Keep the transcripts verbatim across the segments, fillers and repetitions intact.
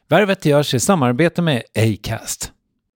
Värvet görs i samarbete med Acast.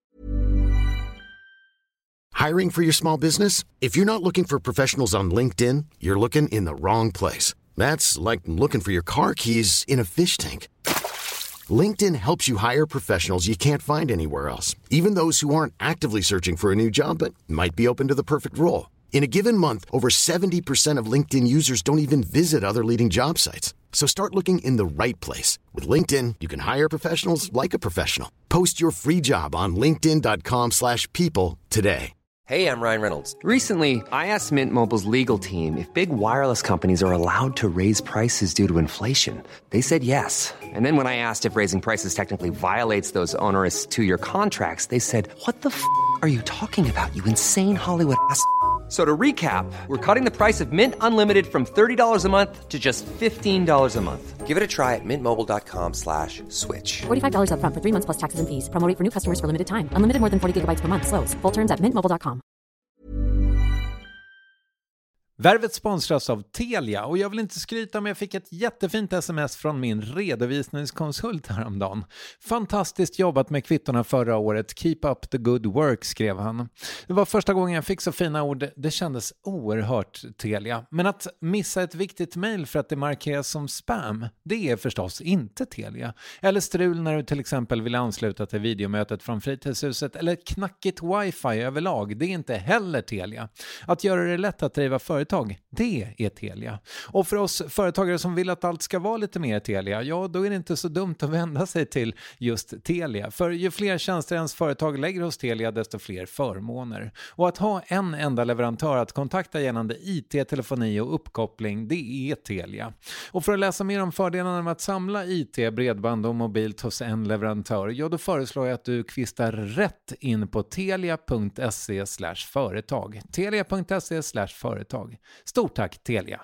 Hiring for your small business? If you're not looking for professionals on LinkedIn, you're looking in the wrong place. That's like looking for your car keys in a fish tank. LinkedIn helps you hire professionals you can't find anywhere else, even those who aren't actively searching for a new job but might be open to the perfect role. In a given month, over seventy percent of LinkedIn users don't even visit other leading job sites. So start looking in the right place. With LinkedIn, you can hire professionals like a professional. Post your free job on linkedin dot com slash people today. Hey, I'm Ryan Reynolds. Recently, I asked Mint Mobile's legal team if big wireless companies are allowed to raise prices due to inflation. They said yes. And then when I asked if raising prices technically violates those onerous two-year contracts, they said, "What the f*** are you talking about, you insane Hollywood ass?" So to recap, we're cutting the price of Mint Unlimited from thirty dollars a month to just fifteen dollars a month. Give it a try at mintmobile.com slash switch. forty-five dollars up front for three months plus taxes and fees. Promo rate for new customers for limited time. Unlimited more than forty gigabytes per month. Slows full terms at mint mobile dot com. Värvet sponsras av Telia och jag vill inte skryta, men jag fick ett jättefint sms från min redovisningskonsult häromdagen. Fantastiskt jobbat med kvittorna förra året. Keep up the good work, skrev han. Det var första gången jag fick så fina ord. Det kändes oerhört Telia. Men att missa ett viktigt mejl för att det markeras som spam, det är förstås inte Telia. Eller strul när du till exempel vill ansluta till videomötet från fritidshuset, eller knackigt wifi överlag. Det är inte heller Telia. Att göra det lätt att driva företag, det är Telia. Och för oss företagare som vill att allt ska vara lite mer Telia, ja, då är det inte så dumt att vända sig till just Telia. För ju fler tjänster ens företag lägger hos Telia, desto fler förmåner. Och att ha en enda leverantör att kontakta gällande I T, telefoni och uppkoppling, det är Telia. Och för att läsa mer om fördelarna med att samla I T, bredband och mobilt hos en leverantör, ja, då föreslår jag att du kvistar rätt in på telia.se slash företag. telia.se slash företag. Stort tack Telia.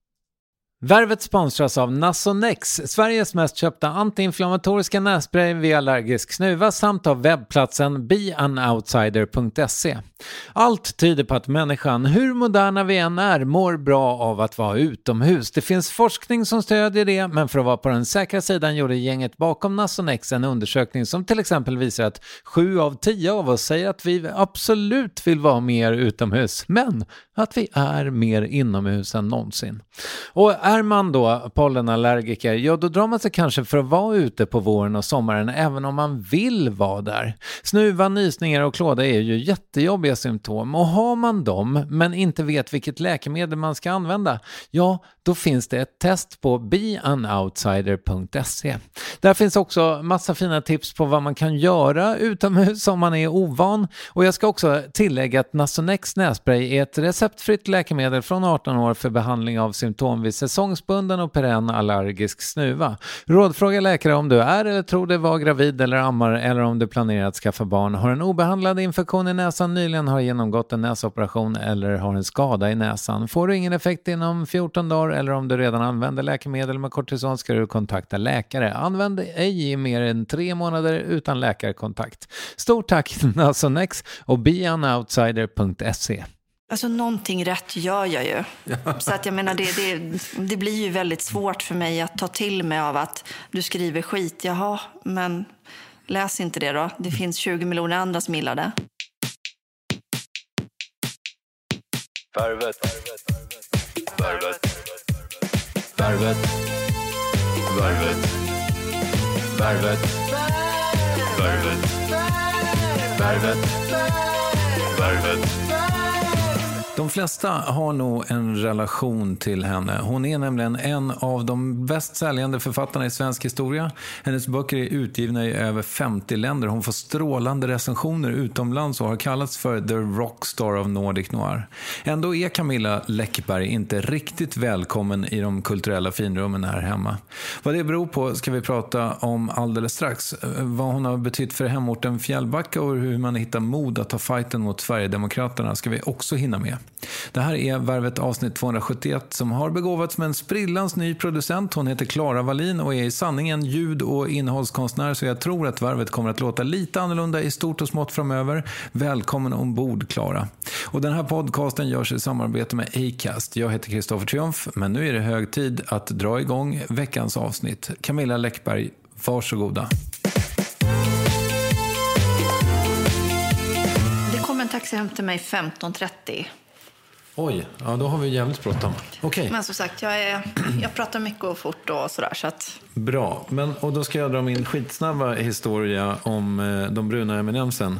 Värvet sponsras av Nasonex, Sveriges mest köpta antiinflammatoriska nässpray vid allergisk snuva, samt av webbplatsen be an outsider punkt se. Allt tyder på att människan, hur moderna vi än är, mår bra av att vara utomhus. Det finns forskning som stödjer det, men för att vara på den säkra sidan gjorde gänget bakom Nasonex en undersökning som till exempel visar att sju av tio av oss säger att vi absolut vill vara mer utomhus, men att vi är mer inomhus än någonsin. Och är man då pollenallergiker, ja, då drar man sig kanske för att vara ute på våren och sommaren även om man vill vara där. Snuva, nysningar och klåda är ju jättejobbiga symptom, och har man dem men inte vet vilket läkemedel man ska använda, ja, då finns det ett test på be an outsider punkt se. Där finns också massa fina tips på vad man kan göra utomhus om man är ovan, och jag ska också tillägga att Nasonex nässpray är ett receptfritt läkemedel från arton år för behandling av symptom vid säsongsbunden och perenn allergisk snuva. Rådfråga läkare om du är eller tror dig vara gravid eller ammar, eller om du planerar att skaffa barn, har en obehandlad infektion i näsan, nyligen har genomgått en näsoperation eller har en skada i näsan. Får du ingen effekt inom fjorton dagar, eller om du redan använder läkemedel med kortison, ska du kontakta läkare. Använd ej i mer än tre månader utan läkarkontakt. Stort tack Nasonex och be an outsider punkt se. Alltså någonting rätt gör jag ju. Ja. Så att jag menar, det, det, det blir ju väldigt svårt för mig att ta till mig av att du skriver skit. Jaha, men läs inte det då. Det finns tjugo miljoner andra som gillar det. Värvet. Värvet. Värvet. Värvet. Värvet. Värvet. Värvet. Värvet. De flesta har nog en relation till henne. Hon är nämligen en av de bäst säljande författarna i svensk historia. Hennes böcker är utgivna i över femtio länder. Hon får strålande recensioner utomlands och har kallats för The Rockstar of Nordic Noir. Ändå är Camilla Läckberg inte riktigt välkommen i de kulturella finrummen här hemma. Vad det beror på ska vi prata om alldeles strax. Vad hon har betytt för hemorten Fjällbacka och hur man hittar mod att ta fighten mot Sverigedemokraterna ska vi också hinna med. Det här är Värvet avsnitt tvåhundrasjuttioett som har begåvats med en sprillans ny producent. Hon heter Clara Wallin och är i sanningen ljud- och innehållskonstnär, så jag tror att Värvet kommer att låta lite annorlunda i stort och smått framöver. Välkommen ombord, Clara. Och den här podcasten görs i samarbete med Acast. Jag heter Kristoffer Triumf, men nu är det hög tid att dra igång veckans avsnitt. Camilla Läckberg, varsågoda. kommer en taxi hem till mig femton trettio. Oj, ja då har vi jävligt bråttom. Okej. Men som sagt, jag, är, jag pratar mycket och fort och sådär. Så att... Bra, men, och då ska jag dra min skitsnabba historia om eh, de bruna M and M:sen.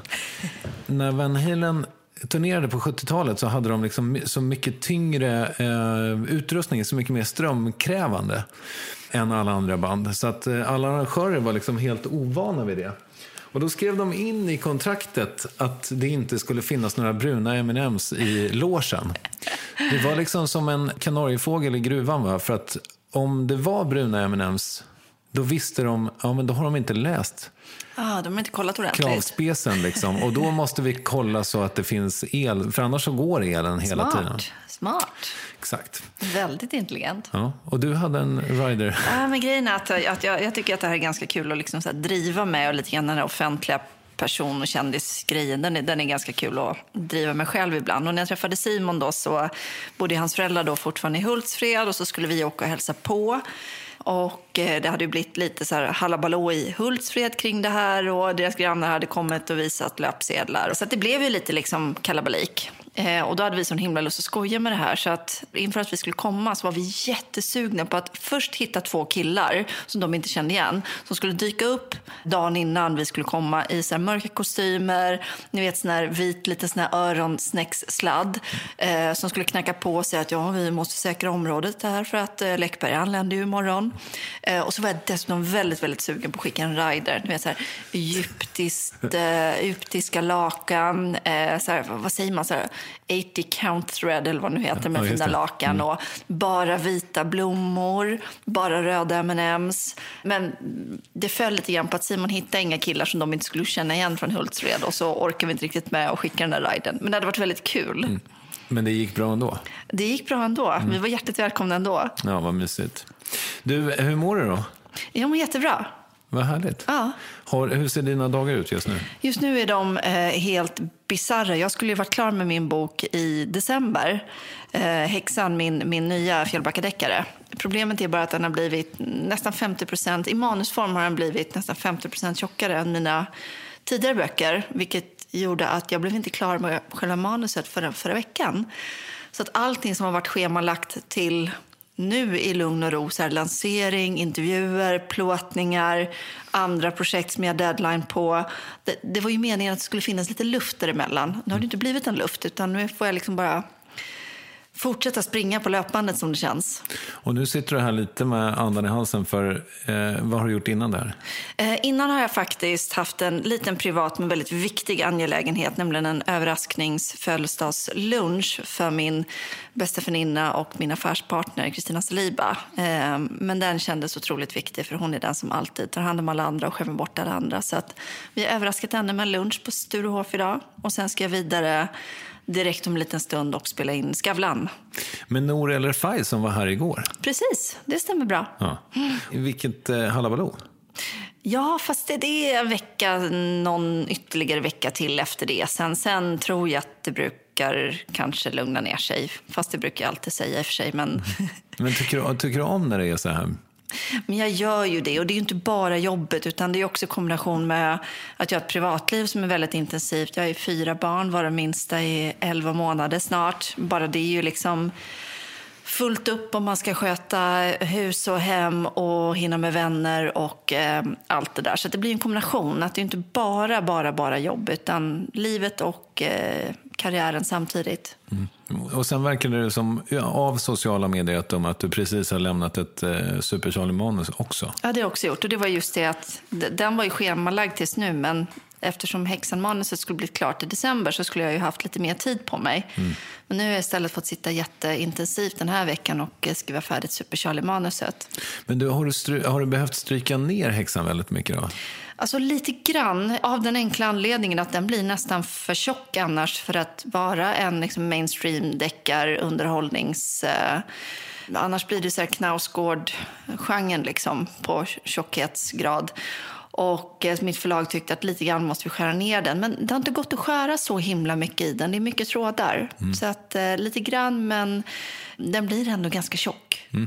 När Van Halen turnerade på sjuttiotalet så hade de liksom så mycket tyngre eh, utrustning, så mycket mer strömkrävande än alla andra band. Så att eh, alla arrangörer var liksom helt ovana vid det. Och då skrev de in i kontraktet att det inte skulle finnas några bruna M and M:s i logen. Det var liksom som en kanariefågel i gruvan, va? För att om det var bruna M and M:s, då visste de, ja men då har de inte läst ah, de har inte kollat ordentligt. Kravspecen liksom. Och då måste vi kolla så att det finns el, för annars så går elen hela Smart. tiden. Smart. Exakt. Väldigt intelligent. Ja, och du hade en rider. Ja, men grejen är att, att jag, jag tycker att det här är ganska kul att liksom så här driva med, och lite grann den här offentliga person- och kändisgrejen, den är, den är ganska kul att driva med själv ibland. Och när jag träffade Simon då så bodde hans föräldrar då fortfarande i Hultsfred, och så skulle vi åka och hälsa på. Och det hade ju blivit lite så här halabalå i Hultsfred kring det här, och deras grannar hade kommit och visat löpsedlar. Så att det blev ju lite liksom kalabalik. Eh, och då hade vi sån himla lust att skoja med det här. Så att inför att vi skulle komma så var vi jättesugna på att först hitta två killar som de inte kände igen. Som skulle dyka upp dagen innan vi skulle komma i så här mörka kostymer. Ni vet, sån här vit, lite sån här öronsnäckssladd. Eh, som skulle knacka på och säga att ja, vi måste säkra området här för att eh, Läckberg anländer ju imorgon. Eh, och så var jag dessutom väldigt, väldigt sugen på att skicka en rider. Ni vet, så här egyptiskt, eh, egyptiska lakan. Eh, så här, vad säger man? Så här, åttio count thread eller vad nu heter, med ja, fina lakan. Mm. Och bara vita blommor, bara röda M and M's. Men det föll lite grann på att Simon hittade inga killar som de inte skulle känna igen från Hultsfred, och så orkar vi inte riktigt med att skicka den där riden. Men det hade varit väldigt kul. Mm. Men det gick bra ändå? Det gick bra ändå. Mm. Vi var hjärtligt välkomna ändå. Ja, vad mysigt. Du, hur mår du då? Jag mår jättebra. Vad härligt. Ja. Har, hur ser dina dagar ut just nu? Just nu är de eh, helt bizarra. Jag skulle ju varit klar med min bok i december. Eh, Häxan, min, min nya Fjällbackadeckare. Problemet är bara att den har blivit nästan femtio procent, i manusform har den blivit nästan femtio procent tjockare än mina tidigare böcker. Vilket gjorde att jag blev inte klar med själva manuset förra, förra veckan. Så att allting som har varit schemalagt till nu i lugn och ro, så här, lansering, intervjuer, plåtningar, andra projekt som jag har deadline på. Det, det var ju meningen att det skulle finnas lite luft däremellan. Nu har det inte blivit en luft, utan nu får jag liksom bara fortsätta springa på löpbandet som det känns. Och nu sitter du här lite med andan i halsen, för eh, vad har du gjort innan där? Eh, innan har jag faktiskt haft en liten privat men väldigt viktig angelägenhet, nämligen en överraskningsfödelsedagslunch för min bästa väninna och min affärspartner Kristina Saliba. Eh, men den kändes otroligt viktig, för hon är den som alltid tar hand om alla andra och skämmer bort alla andra. Så att vi har överraskat henne med lunch på Sturehof idag, och sen ska jag vidare direkt om en liten stund och spela in Skavlan. Men Nour El Refai som var här igår. Precis, det stämmer bra. Ja. Vilket eh, halabaloo. Ja, fast det, det är en vecka, någon ytterligare vecka till efter det. Sen, sen tror jag att det brukar kanske lugna ner sig. Fast det brukar jag alltid säga i och för sig. Men, men tycker, du, tycker du om när det är så här? Men jag gör ju det, och det är ju inte bara jobbet, utan det är också kombination med att jag har ett privatliv som är väldigt intensivt. Jag har fyra barn, varav minsta är elva månader snart. Bara det är ju liksom fullt upp om man ska sköta hus och hem och hinna med vänner och eh, allt det där. Så det blir en kombination, att det är inte bara, bara, bara jobb, utan livet och eh, karriären samtidigt. Mm. Och sen verkar det som, ja, av sociala medier att, de, att du precis har lämnat ett eh, Super Charlie-manus också. Ja, det har jag också gjort. Och det var just det att den var ju schemalagd tills nu, men eftersom Häxan-manuset skulle bli klart i december så skulle jag ju haft lite mer tid på mig. Mm. Men nu har jag istället fått sitta jätteintensivt den här veckan och skriva färdigt Super Charlie-manuset. Men du, har, du stry- har du behövt stryka ner Häxan väldigt mycket då? Alltså lite grann, av den enkla anledningen att den blir nästan för tjock annars för att vara en liksom mainstream-deckar underhållnings... Eh, annars blir det så här Knausgård-genren liksom på tjockhetsgrad. Och eh, mitt förlag tyckte att lite grann måste vi skära ner den. Men det har inte gått att skära så himla mycket i den. Det är mycket trådar. Mm. Så att eh, lite grann, men den blir ändå ganska tjock. Mm.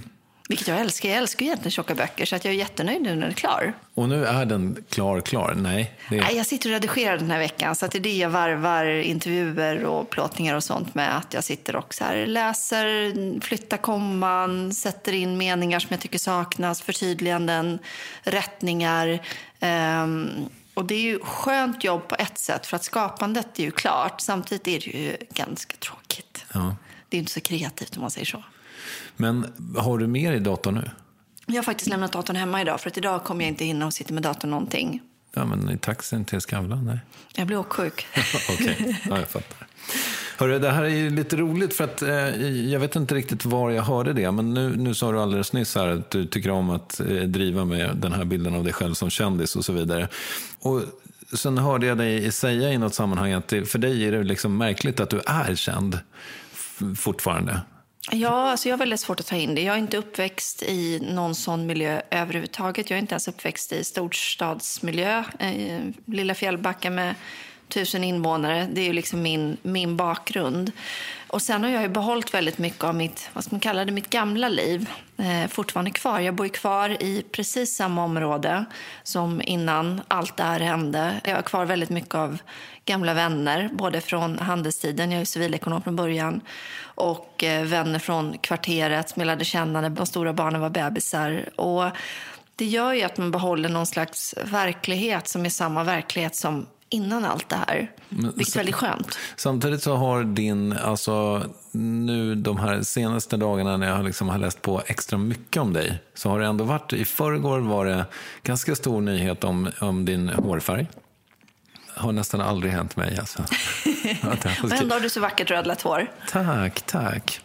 Vilket jag älskar. Jag älskar egentligen tjocka böcker, så att jag är jättenöjd nu när den är klar. Och nu är den klar, klar? Nej. Det är... Nej, jag sitter och redigerar den här veckan, så att det är det jag varvar intervjuer och plåtningar och sånt med. Att jag sitter och så här läser, flyttar komman, sätter in meningar som jag tycker saknas, förtydliganden, rättningar. Um, och det är ju skönt jobb på ett sätt, för att skapandet är ju klart. Samtidigt är det ju ganska tråkigt. Ja. Det är inte så kreativt om man säger så. Men har du mer i datorn nu? Jag har faktiskt lämnat datorn hemma idag, för att idag kommer jag inte in och sitta med datorn någonting. Ja, men i taxin till Skavlan, nej. Jag blir åksjuk. Okej, okay. Ja, jag fattar. Hörru, det här är ju lite roligt, för att eh, jag vet inte riktigt var jag hörde det, men nu, nu sa du alldeles nyss här att du tycker om att eh, driva med den här bilden av dig själv som kändis och så vidare. Och sen hörde jag dig säga i något sammanhang att det, för dig är det liksom märkligt att du är känd f- fortfarande. Ja, alltså jag har väldigt svårt att ta in det. Jag är inte uppväxt i någon sån miljö överhuvudtaget. Jag är inte ens uppväxt i storstadsmiljö. Eh, Lilla Fjällbacka med tusen invånare. Det är ju liksom min, min bakgrund. Och sen har jag ju behållit väldigt mycket av mitt, vad ska man kalla det, mitt gamla liv eh, fortfarande kvar. Jag bor ju kvar i precis samma område som innan allt det här hände. Jag har kvar väldigt mycket av gamla vänner, både från handelstiden, jag är civilekonom från början, och eh, vänner från kvarteret som jag lärde känna när de stora barnen var bebisar. Och det gör ju att man behåller någon slags verklighet som är samma verklighet som innan allt det här. Vilket är väldigt skönt. Samtidigt så har din, alltså nu de här senaste dagarna när jag liksom har läst på extra mycket om dig, så har det ändå varit, i förrgår var det ganska stor nyhet om, om din hårfärg. Har nästan aldrig hänt mig alltså. Men ändå har du så vackert rödlätt hår. Tack, tack.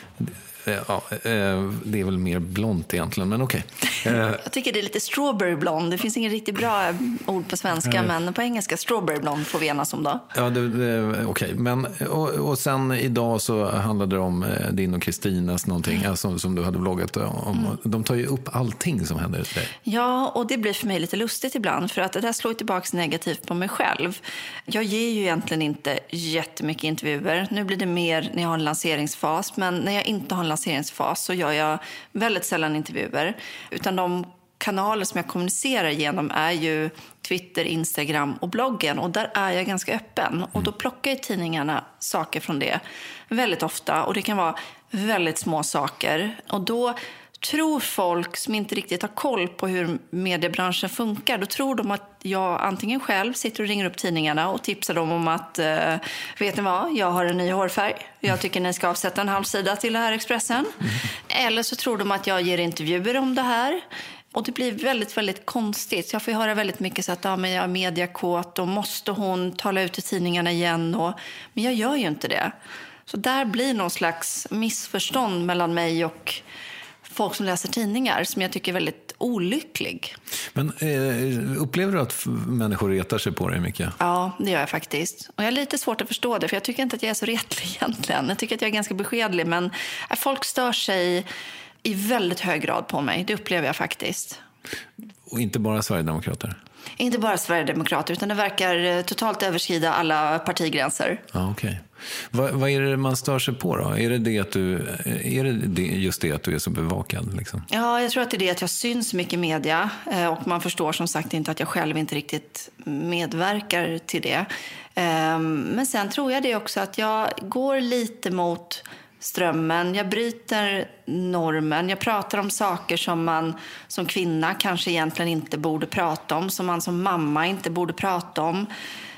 Ja, det är väl mer blont egentligen, men okej. Okay. Jag tycker det är lite strawberry blond. Det finns ingen riktigt bra ord på svenska, men på engelska strawberry blond får vi enas om då. Ja, det, det, okej. Okay. Men, och, och sen idag så handlade det om din och Kristinas någonting, mm. alltså, som du hade vloggat om. Mm. De tar ju upp allting som händer dig. Ja, och det blir för mig lite lustigt ibland, för att det där slår tillbaka negativt på mig själv. Jag ger ju egentligen inte jättemycket intervjuer. Nu blir det mer när jag har en lanseringsfas, men när jag inte har en lanseringsfas så gör jag väldigt sällan intervjuer. Utan de kanaler som jag kommunicerar genom är ju Twitter, Instagram och bloggen. Och där är jag ganska öppen. Och då plockar ju tidningarna saker från det väldigt ofta. Och det kan vara väldigt små saker. Och då tror folk som inte riktigt har koll på hur mediebranschen funkar, då tror de att jag antingen själv sitter och ringer upp tidningarna och tipsar dem om att eh, vet ni vad, jag har en ny hårfärg. Jag tycker ni ska avsätta en halv sida till det här Expressen. Mm. Eller så tror de att jag ger intervjuer om det här. Och det blir väldigt, väldigt konstigt. Så jag får höra väldigt mycket så att ja, men jag är mediakåt och måste hon tala ut i tidningarna igen. Och, men jag gör ju inte det. Så där blir någon slags missförstånd mellan mig och folk som läser tidningar som jag tycker är väldigt olycklig. Men eh, upplever du att människor retar sig på dig mycket? Ja, det gör jag faktiskt. Och jag har lite svårt att förstå det, för jag tycker inte att jag är så retlig egentligen. Jag tycker att jag är ganska beskedlig, men folk stör sig i väldigt hög grad på mig. Det upplever jag faktiskt. Och inte bara Sverigedemokrater? Inte bara Sverigedemokrater, utan det verkar totalt överskrida alla partigränser. Ja, okej. Okay. Vad, vad är det man stör sig på då? Är det, det att du, är det, det just det att du är så bevakad? Liksom? Ja, jag tror att det är det att jag syns mycket i media. Och man förstår som sagt inte att jag själv inte riktigt medverkar till det. Men sen tror jag det också att jag går lite mot strömmen. Jag bryter normen. Jag pratar om saker som man som kvinna kanske egentligen inte borde prata om. Som man som mamma inte borde prata om.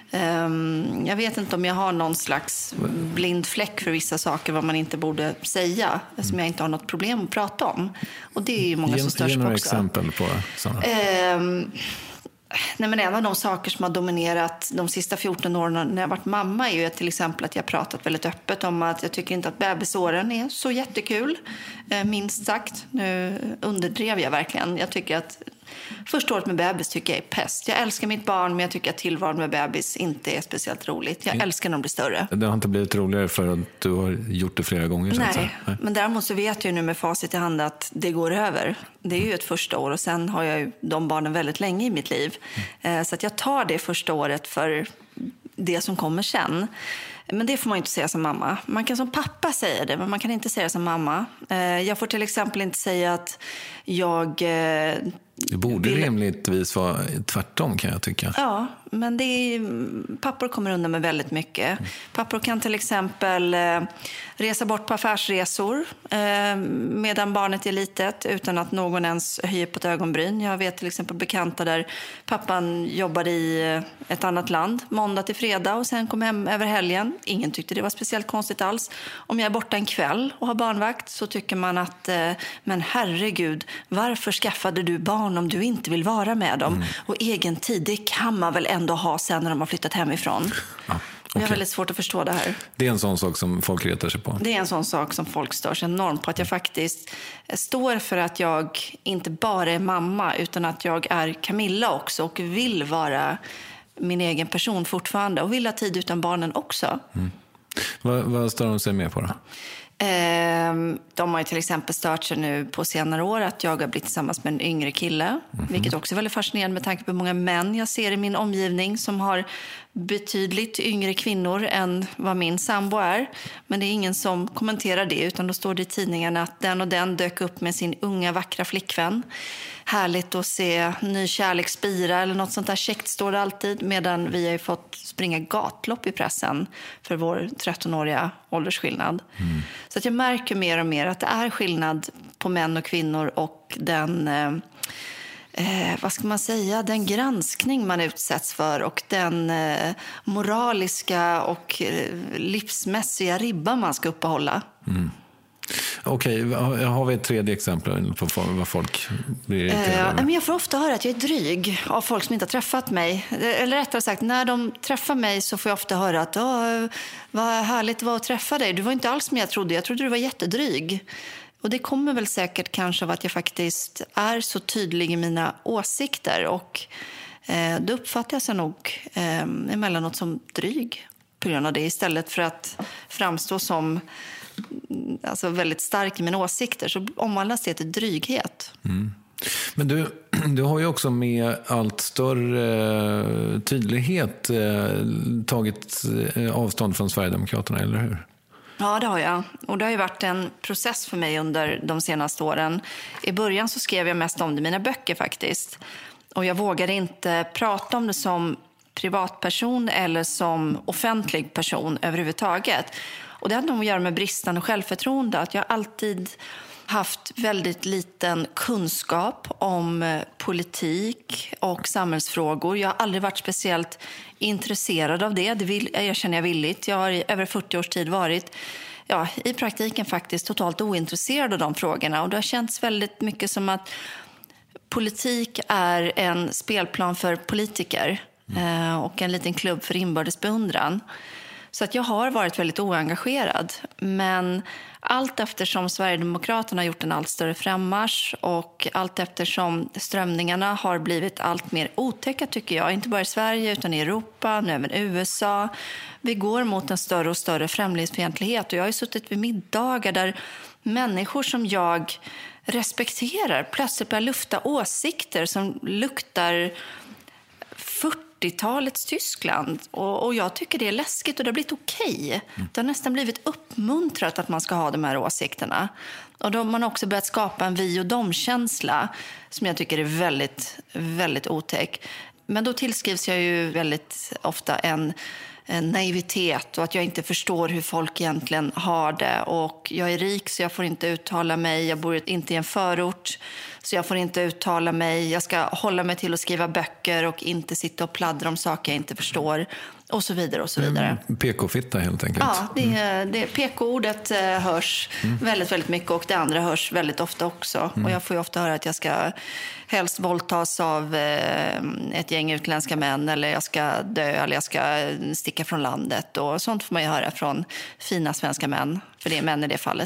Um, jag vet inte om jag har någon slags blind fläck för vissa saker vad man inte borde säga, som jag inte har något problem att prata om. Och det är ju många ge, som störs ge på några också. Exempel på sådana. Um, nej men en av de saker som har dominerat de sista fjorton åren när jag varit mamma är ju till exempel att jag har pratat väldigt öppet om att jag tycker inte att bebisåren är så jättekul, minst sagt. Nu underdrev jag verkligen. Jag tycker att första året med bebis tycker jag är pest. Jag älskar mitt barn, men jag tycker att tillvaron med bebis inte är speciellt roligt. Jag älskar när de blir större. Det har inte blivit roligare för att du har gjort det flera gånger. Nej, så Nej. men däremot så vet jag nu med facit i hand att det går över. Det är ju ett första år och sen har jag ju de barnen väldigt länge i mitt liv. Mm. Så att jag tar det första året för det som kommer sen. Men det får man inte säga som mamma. Man kan som pappa säga det, men man kan inte säga det som mamma. Jag får till exempel inte säga att jag... Det borde vill... rimligtvis vara tvärtom, kan jag tycka. Ja, men det är... pappor kommer undan med väldigt mycket. Mm. Pappor kan till exempel eh, resa bort på affärsresor eh, medan barnet är litet utan att någon ens höjer på ett ögonbryn. Jag vet till exempel bekanta där pappan jobbade i ett annat land måndag till fredag och sen kom hem över helgen. Ingen tyckte det var speciellt konstigt alls. Om jag är borta en kväll och har barnvakt så tycker man att eh, men herregud, varför skaffade du barn om du inte vill vara med dem? Mm. Och egen tid, det kan man väl ändå ha sen när de har flyttat hemifrån. Ja, okay. Jag har väldigt svårt att förstå det här. Det är en sån sak som folk retar sig på. Det är en sån sak som folk stör sig enormt på. Att jag faktiskt står för att jag inte bara är mamma utan att jag är Camilla också och vill vara min egen person fortfarande och vill ha tid utan barnen också. Mm. Vad, vad stör de sig med på då? De har ju till exempel stört sig nu på senare år att jag har blivit tillsammans med en yngre kille. Mm-hmm. Vilket också är väldigt fascinerande med tanke på hur många män jag ser i min omgivning som har betydligt yngre kvinnor än vad min sambo är. Men det är ingen som kommenterar det, utan då står det i tidningen att den och den dök upp med sin unga vackra flickvän. Härligt att se ny kärlek spira eller något sånt där käckt, står det alltid. Medan vi har ju fått springa gatlopp i pressen för vår trettonåriga åldersskillnad. Mm. Så att jag märker mer och mer att det är skillnad på män och kvinnor och den... Eh, Eh, vad ska man säga, den granskning man utsätts för och den eh, moraliska och eh, livsmässiga ribba man ska uppehålla. Mm. Okej, okay, har vi ett tredje exempel på vad folk blir irriterade? Eh, jag får ofta höra att jag är dryg av folk som inte har träffat mig. Eller rättare sagt, när de träffar mig så får jag ofta höra att vad härligt det var att träffa dig. Du var inte alls som jag trodde, jag trodde du var jättedryg. Och det kommer väl säkert kanske av att jag faktiskt är så tydlig i mina åsikter. Och eh, då uppfattar jag sig nog eh, emellanåt som dryg på grund av det. Istället för att framstå som alltså, väldigt stark i mina åsikter så omvandlas det till dryghet. Mm. Men du, du har ju också med allt större tydlighet eh, tagit avstånd från Sverigedemokraterna, eller hur? Ja, det har jag. Och det har ju varit en process för mig under de senaste åren. I början så skrev jag mest om det i mina böcker faktiskt. Och jag vågade inte prata om det som privatperson eller som offentlig person överhuvudtaget. Och det hade nog att göra med bristande självförtroende. Att jag alltid haft väldigt liten kunskap om politik och samhällsfrågor. Jag har aldrig varit speciellt intresserad av det. Det vill, jag känner jag villigt. Jag har i över fyrtio års tid varit ja, i praktiken faktiskt totalt ointresserad av de frågorna. Och det har känts väldigt mycket som att politik är en spelplan för politiker mm. och en liten klubb för inbördes beundran. Så att jag har varit väldigt oengagerad. Men allt eftersom Sverigedemokraterna har gjort en allt större frammarsch och allt eftersom strömningarna har blivit allt mer otäcka tycker jag, inte bara i Sverige utan i Europa, nu även U S A. Vi går mot en större och större främlingsfientlighet och jag har ju suttit vid middagar där människor som jag respekterar plötsligt börjar lufta åsikter som luktar fyrtiotalets Tyskland. Och, och jag tycker det är läskigt och det har blivit okej. Mm. Det har nästan blivit uppmuntrat att man ska ha de här åsikterna. Och då har man också börjat skapa en vi och dom-känsla som jag tycker är väldigt, väldigt otäck. Men då tillskrivs jag ju väldigt ofta en, en naivitet och att jag inte förstår hur folk egentligen har det. Och jag är rik så jag får inte uttala mig. Jag bor inte i en förort så jag får inte uttala mig. Jag ska hålla mig till att skriva böcker och inte sitta och pladdra om saker jag inte förstår. Och så vidare och så vidare. P K-fitta helt enkelt. Ja, det, det, P K-ordet hörs mm. väldigt, väldigt mycket och det andra hörs väldigt ofta också. Mm. Och jag får ju ofta höra att jag ska helst våldtas av ett gäng utländska män eller jag ska dö eller jag ska sticka från landet. Och sånt får man ju höra från fina svenska män, för det är män i det fallet.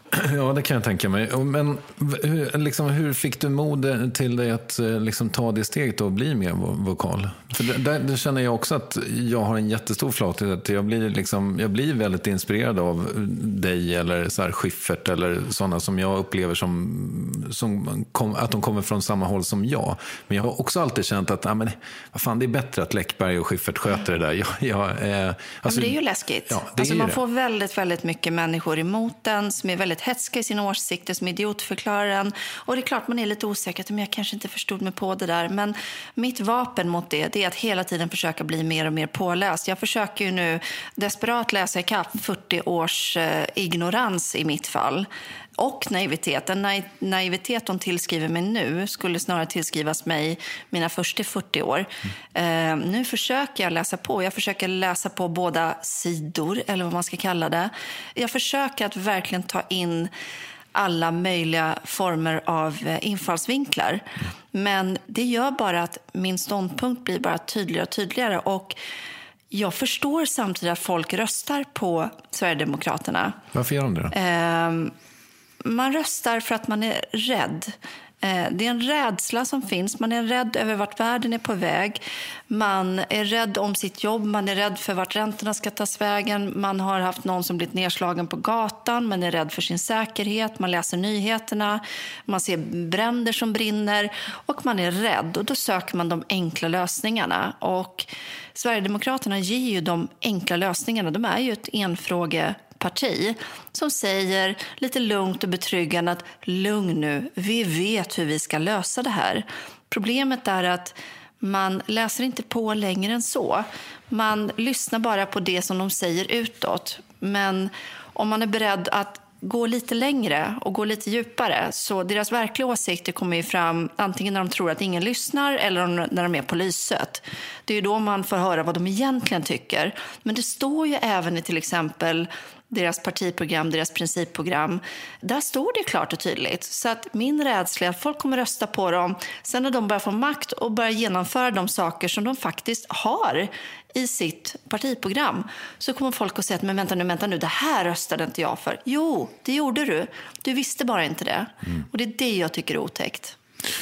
Ja, det kan jag tänka mig. Men hur, liksom, hur fick du mod till dig att liksom, ta det steget och bli mer vokal? För där, där känner jag också att jag har en jättestor flathet. Jag blir, liksom, jag blir väldigt inspirerad av dig eller så här Schyffert eller sådana som jag upplever som, som kom, att de kommer från samma håll som jag. Men jag har också alltid känt att ah, men, vad fan, det är bättre att Läckberg och Schyffert sköter det där. Jag, jag, eh, alltså, men det är ju läskigt. Ja, det alltså, är man det. får väldigt, väldigt mycket människor emot den som är väldigt hetska i sina åsikter, som idiotförklarar en. Och det är klart man är lite osäker, men jag kanske inte förstod mig på det där. Men mitt vapen mot det, det är att hela tiden försöka bli mer och mer påläst. Jag försöker ju nu desperat läsa ikapp fyrtio års eh, ignorans i mitt fall. Och naivitet. Den naiv- naivitet de tillskriver mig nu skulle snarare tillskrivas mig mina första fyrtio år. Mm. Eh, nu försöker jag läsa på. Jag försöker läsa på båda sidor, eller vad man ska kalla det. Jag försöker att verkligen ta in alla möjliga former av eh, infallsvinklar. Mm. Men det gör bara att min ståndpunkt blir bara tydligare och tydligare. Och jag förstår samtidigt att folk röstar på Sverigedemokraterna. Varför gör de det då? Eh, Man röstar för att man är rädd. Det är en rädsla som finns. Man är rädd över vart världen är på väg. Man är rädd om sitt jobb. Man är rädd för vart räntorna ska tas vägen. Man har haft någon som blivit nedslagen på gatan. Man är rädd för sin säkerhet. Man läser nyheterna. Man ser bränder som brinner. Och man är rädd. Och då söker man de enkla lösningarna. Och Sverigedemokraterna ger ju de enkla lösningarna. De är ju ett enfråge parti som säger lite lugnt och betryggande att lugn nu, vi vet hur vi ska lösa det här. Problemet är att man läser inte på längre än så. Man lyssnar bara på det som de säger utåt. Men om man är beredd att gå lite längre och gå lite djupare, så deras verkliga åsikter kommer ju fram antingen när de tror att ingen lyssnar eller när de är på lyset. Det är ju då man får höra vad de egentligen tycker. Men det står ju även i till exempel deras partiprogram, deras principprogram. Där står det klart och tydligt. Så att min rädsla är att folk kommer rösta på dem. Sen när de börjar få makt och börjar genomföra de saker som de faktiskt har i sitt partiprogram, så kommer folk att säga att men vänta nu, vänta nu, det här röstade inte jag för. Jo, det gjorde du. Du visste bara inte det. Mm. Och det är det jag tycker är otäckt.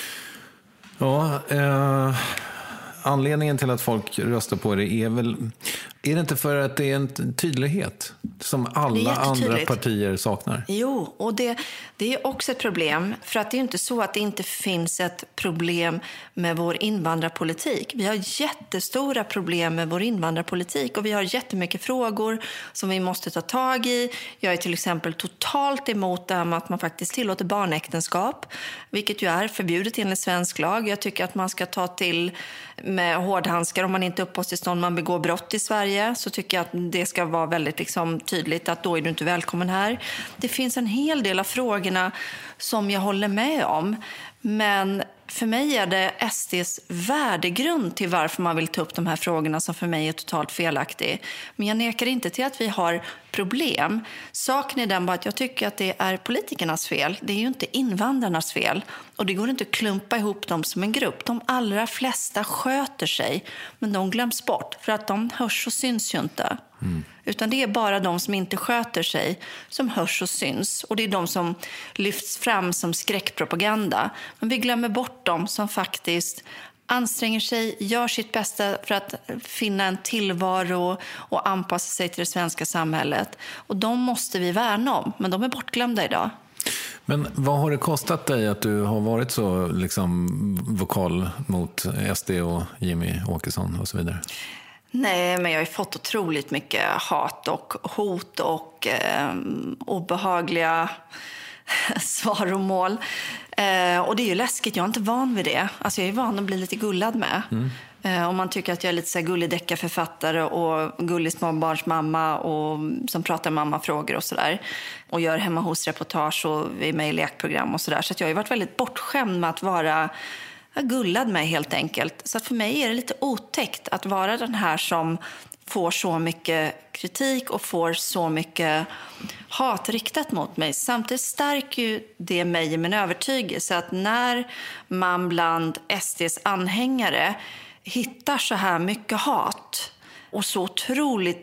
Ja, eh... anledningen till att folk röstar på det är väl, är det inte för att det är en tydlighet som alla andra partier saknar? Jo, och det, det är också ett problem. För att det är inte så att det inte finns ett problem med vår invandrarpolitik. Vi har jättestora problem med vår invandrarpolitik och vi har jättemycket frågor som vi måste ta tag i. Jag är till exempel totalt emot det här med att man faktiskt tillåter barnäktenskap, vilket ju är förbjudet enligt svensk lag. Jag tycker att man ska ta till med hårdhandskar om man inte uppehållstillstånd, man begår brott i Sverige, så tycker jag att det ska vara väldigt liksom, tydligt att då är du inte välkommen här. Det finns en hel del av frågorna som jag håller med om, men för mig är det S D:s värdegrund till varför man vill ta upp de här frågorna som för mig är totalt felaktig. Men jag nekar inte till att vi har problem. Saken är den bara att jag tycker att det är politikernas fel. Det är ju inte invandrarnas fel. Och det går inte att klumpa ihop dem som en grupp. De allra flesta sköter sig, men de glöms bort för att de hörs och syns ju inte. Mm. Utan det är bara de som inte sköter sig som hörs och syns. Och det är de som lyfts fram som skräckpropaganda. Men vi glömmer bort dem som faktiskt anstränger sig, gör sitt bästa för att finna en tillvaro och anpassa sig till det svenska samhället. Och de måste vi värna om, men de är bortglömda idag. Men vad har det kostat dig att du har varit så liksom, vokal mot S D och Jimmy Åkesson och så vidare? Nej, men jag har fått otroligt mycket hat och hot och eh, obehagliga svar och mål. Eh, och det är ju läskigt, jag är inte van vid det. Alltså jag är van att bli lite gullad med. Mm. Eh, om man tycker att jag är lite så här gullig deckarförfattare och gullig småbarnsmamma och som pratar mammafrågor och sådär. Och gör hemma hos reportage och är med i lekprogram och sådär. Så att jag har ju varit väldigt bortskämd med att vara gullad med helt enkelt. Så att för mig är det lite otäckt att vara den här som får så mycket kritik och får så mycket hat riktat mot mig. Samtidigt stärker ju det mig i min övertygelse att när man bland S D:s anhängare hittar så här mycket hat och så otroligt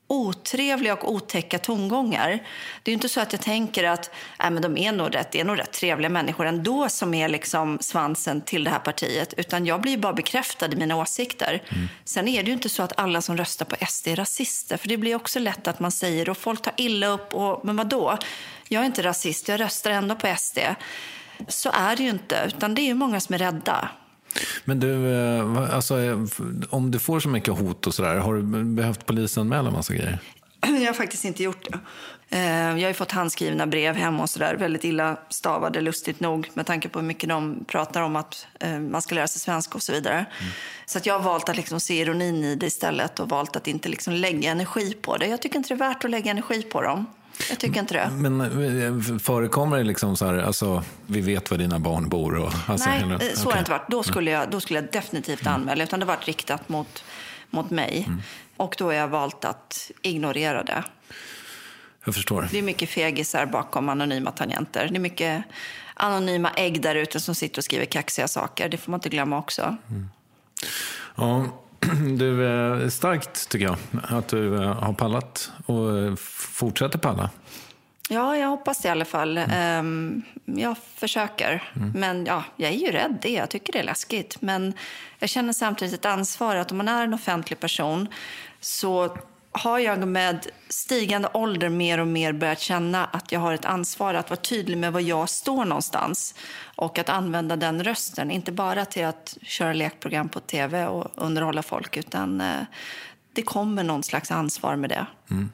otrevliga och otäcka tongångar. Det är ju inte så att jag tänker att äh, men de är nog rätt, det är nog rätt trevliga människor ändå som är liksom svansen till det här partiet. Utan jag blir bara bekräftad i mina åsikter. Mm. Sen är det ju inte så att alla som röstar på S D är rasister. För det blir också lätt att man säger, och folk tar illa upp, och, men vadå? Jag är inte rasist, jag röstar ändå på S D. Så är det ju inte, utan det är ju många som är rädda. Men du, alltså, om du får så mycket hot och sådär, har du behövt polisanmäla en massa grejer? Jag har faktiskt inte gjort det. Jag har ju fått handskrivna brev hem och sådär, väldigt illa stavade, lustigt nog, med tanke på hur mycket de pratar om att man ska lära sig svenska och så vidare. Mm. Så att jag har valt att liksom se ironin i det istället och valt att inte liksom lägga energi på det. Jag tycker inte det är värt att lägga energi på dem. Jag tycker inte det. Men förekommer det liksom så här, alltså, vi vet var dina barn bor? Och, alltså, nej, eller, så okay. har det inte varit. Då skulle jag, då skulle jag definitivt mm. anmäla, utan det har varit riktat mot, mot mig. Mm. Och då har jag valt att ignorera det. Jag förstår. Det är mycket fegisar bakom anonyma tangenter. Det är mycket anonyma ägg där ute som sitter och skriver kaxiga saker. Det får man inte glömma också. Mm. Ja, du är starkt tycker jag att du har pallat och fortsätter palla. Ja, jag hoppas det i alla fall. Mm. Jag försöker. Mm. Men ja, jag är ju rädd det. Jag tycker det är läskigt. Men jag känner samtidigt ett ansvar att om man är en offentlig person så har jag med stigande ålder mer och mer börjat känna att jag har ett ansvar att vara tydlig med var jag står någonstans. Och att använda den rösten. Inte bara till att köra lekprogram på tv och underhålla folk. Utan eh, det kommer någon slags ansvar med det. Mm.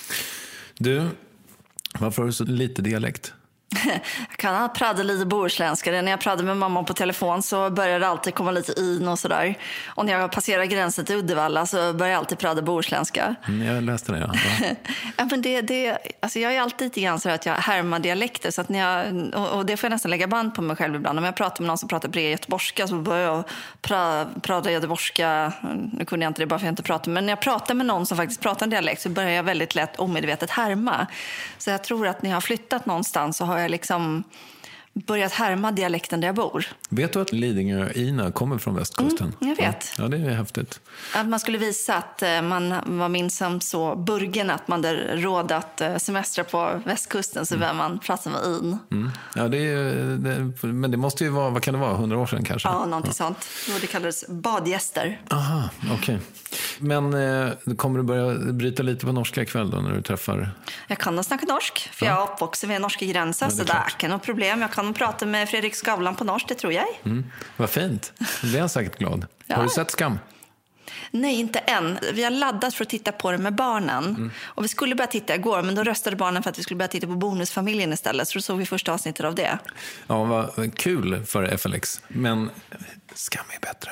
Du, varför har du så lite dialekt? Jag kan prata lite bohuslänska. När jag pratade med mamma på telefon så började det alltid komma lite in och sådär. Och när jag passerar gränsen till Uddevalla så började jag alltid prata bohuslänska. Mm, jag läste det, ja. ja. ja men det, det, alltså jag är alltid lite grann så att jag härmar dialekter. Så att när jag, och, och det får jag nästan lägga band på mig själv ibland. Om jag pratar med någon som pratar bred göteborgska så börjar jag pra, prata göteborgska. Nu kunde jag inte det bara för att jag inte pratar. Men när jag pratar med någon som faktiskt pratar en dialekt så börjar jag väldigt lätt omedvetet härma. Så jag tror att när jag har flyttat någonstans så har jag liksom börjat härma dialekten där jag bor. Vet du att Lidingö och Ina kommer från västkusten? Mm, jag vet. Ja, det är häftigt. Att man skulle visa att man var minst som så burgen, att man hade råd att semestra på västkusten så mm. behöver man prata med in. Mm. Ja, det är, det, men det måste ju vara, vad kan det vara, hundra år sedan kanske? Ja, någonting ja. sånt. Det kallades badgäster. Aha, okej. Okay. Men eh, kommer du börja bryta lite på norska ikväll då när du träffar? Jag kan snacka norsk, för ja. jag är uppvuxen vid norska gränser, så det är inte något problem. Jag kan prata med Fredrik Skavlan på norsk, det tror jag. Mm. Vad fint. Det är jag säkert glad. Ja. Har du sett Skam? Nej, inte än. Vi har laddat för att titta på det med barnen. Mm. Och vi skulle börja titta igår, men då röstade barnen för att vi skulle börja titta på Bonusfamiljen istället. Så då såg vi första avsnittet av det. Ja, vad kul för F L X. Men Skam är bättre.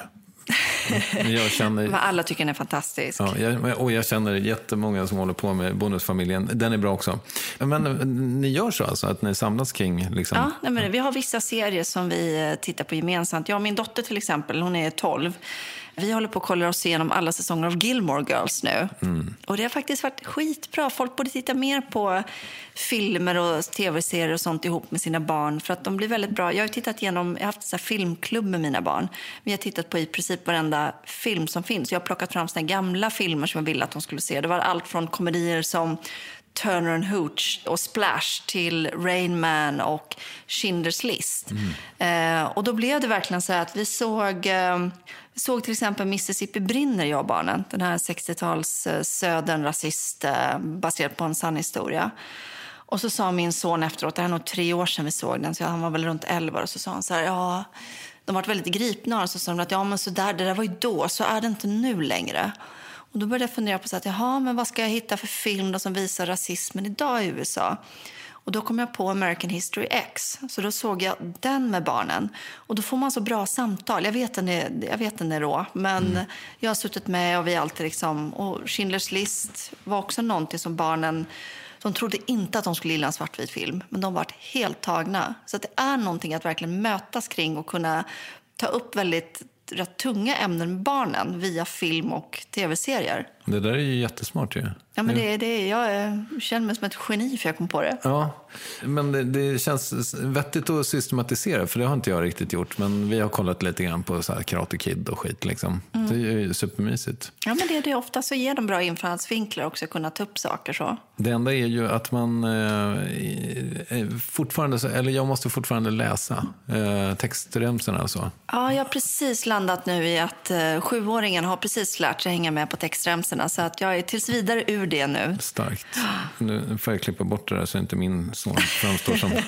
Jag känner... Men alla tycker den är fantastisk. Ja, jag, och jag känner jättemånga som håller på med Bonusfamiljen. Den är bra också. Men ni gör så alltså, att ni samlas kring liksom... Ja, nej, men vi har vissa serier som vi tittar på gemensamt. Jag och min dotter till exempel, hon är tolv. Vi håller på att kolla oss igenom alla säsonger av Gilmore Girls nu. Mm. Och det har faktiskt varit skitbra. Folk borde titta mer på filmer och tv-serier och sånt ihop med sina barn. För att de blir väldigt bra. Jag har tittat igenom, jag har haft en filmklubb med mina barn. Vi har tittat på i princip varenda film som finns. Jag har plockat fram såna gamla filmer som jag ville att de skulle se. Det var allt från komedier som Turner and Hooch och Splash till Rain Man och Schindler's List. Mm. Eh, och då blev det verkligen så att vi såg... Eh, Vi såg till exempel Mississippi brinner, jag och barnen. Den här sextiotals södern rasist baserad på en sann historia. Och så sa min son efteråt, det här är nog tre år sedan vi såg den, så han var väl runt elva, och så sa han så här, ja, de var väldigt gripna, och så sa de att ja, men så där, det där var ju då, så är det inte nu längre. Och då började jag fundera på så att, jaha, men vad ska jag hitta för film då som visar rasismen idag i U S A? Och då kom jag på American History X. Så då såg jag den med barnen. Och då får man så bra samtal. Jag vet den är, jag vet den är rå. Men mm. jag har suttit med och vi alltid liksom... Och Schindler's List var också någonting som barnen... De trodde inte att de skulle gilla en svartvit film. Men de var helt tagna. Så att det är någonting att verkligen mötas kring och kunna ta upp väldigt rätt tunga ämnen med barnen via film och tv-serier. Det där är ju jättesmart ju. Ja, men det, det, jag känner mig som ett geni för jag kom på det. Ja, men det, det känns vettigt att systematisera, för det har inte jag riktigt gjort. Men vi har kollat lite grann på så här Karate Kid och skit liksom. Mm. Det är ju supermysigt. Ja, men det är det ofta, så ger de bra infallsvinklar också, att kunna ta upp saker så. Det enda är ju att man eh, fortfarande, eller jag måste fortfarande läsa eh, textremsorna och så. Ja, jag har precis landat nu i att eh, sjuåringen har precis lärt sig hänga med på textremsorna, så att jag är tills vidare ur det nu. Starkt. Nu får jag klippa bort det där så inte min son framstår som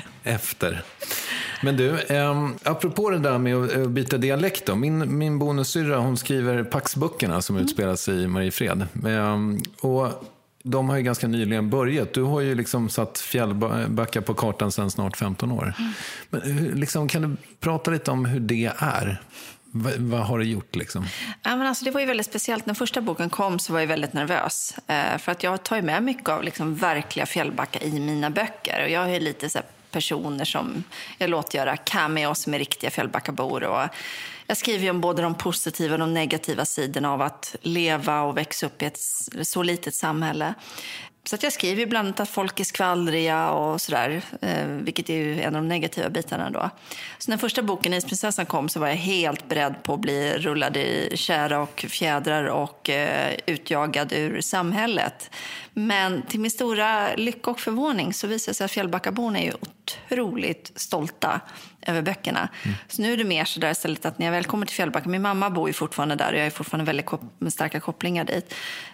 efter. Men du, eh, apropå det där med att byta dialekt då. Min, min bonussyrra, hon skriver Paxböckerna som mm. utspelas i Mariefred. Eh, och de har ju ganska nyligen börjat. Du har ju liksom satt Fjällbacka på kartan sedan snart femton år. Mm. Men liksom, kan du prata lite om hur det är? V- vad har du gjort liksom? Ja, men alltså, det var ju väldigt speciellt. När första boken kom så var jag väldigt nervös. Eh, för att jag tar ju med mycket av liksom, verkliga Fjällbacka i mina böcker. Och jag är lite så här, personer som jag låter göra cameos med riktiga Fjällbackabor. Och jag skriver ju om både de positiva och de negativa sidorna av att leva och växa upp i ett så litet samhälle. Så att jag skriver bland annat att folk är skvallriga och sådär, eh, vilket är ju en av de negativa bitarna då. Så när första boken Isprinsessan kom så var jag helt beredd på att bli rullad i kära och fjädrar och eh, utjagad ur samhället. Men till min stora lycka och förvåning så visar det sig att Fjällbackaborna är ju otroligt stolta över böckerna. Mm. Så nu är det mer så där istället att när jag väl kommer till Fjällbacka, min mamma bor ju fortfarande där och jag är fortfarande väldigt kop- med starka kopplingar dit,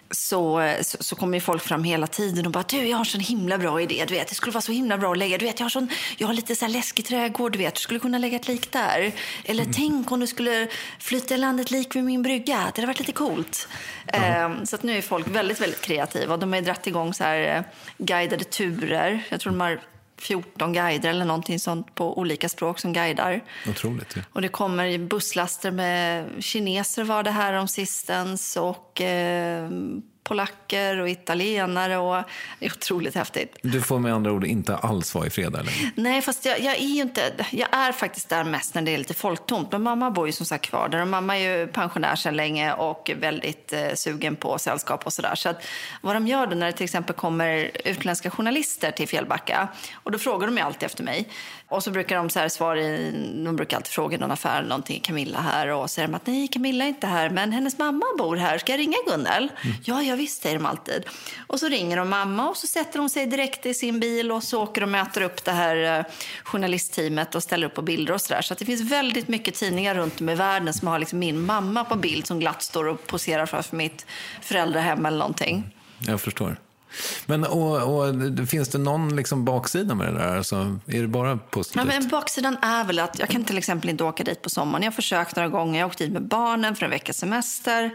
så, så, så kommer ju folk fram hela tiden och bara, du, jag har en sån himla bra idé, du vet, det skulle vara så himla bra att lägga, du vet, jag har, sån, jag har lite så här läskig trädgård, du vet, du skulle kunna lägga ett lik där. Eller mm. tänk om du skulle flytta i landet lik vid min brygga, det hade varit lite coolt. Mm. Um, så att nu är folk väldigt, väldigt kreativa och de har ju dratt igång så här guidade turer. Jag tror de har fjorton guider eller någonting sånt på olika språk som guidar. Otroligt, ja. Och det kommer busslaster med kineser var det här om sistens och eh, polacker och italienare och det är otroligt häftigt. Du får med andra ord inte alls vara i fredag eller? Nej, fast jag, jag är ju inte, jag är faktiskt där mest när det är lite folktomt. Men mamma bor ju som sagt kvar där och mamma är ju pensionär sedan länge och väldigt eh, sugen på sällskap och sådär. Så att vad de gör då när det till exempel kommer utländska journalister till Fjällbacka och då frågar de ju alltid efter mig. Och så brukar de så här svara i, de brukar alltid fråga någon affär eller någonting, Camilla här, och säger de att nej, Camilla är inte här, men hennes mamma bor här, ska jag ringa Gunnel? Mm. Ja, jag visst, säger de alltid. Och så ringer de mamma och så sätter de sig direkt i sin bil och så åker de och möter upp det här journalistteamet och ställer upp på bilder och sådär. Så att det finns väldigt mycket tidningar runt om i världen som har liksom min mamma på bild som glatt står och poserar för mitt föräldrahem eller någonting. Jag förstår. Men och, och, finns det någon liksom baksida med det där? Alltså, är det bara positivt? Ja, men baksidan är väl att jag kan till exempel inte åka dit på sommaren. Jag har försökt några gånger. Jag har åkt dit med barnen för en veckas semester.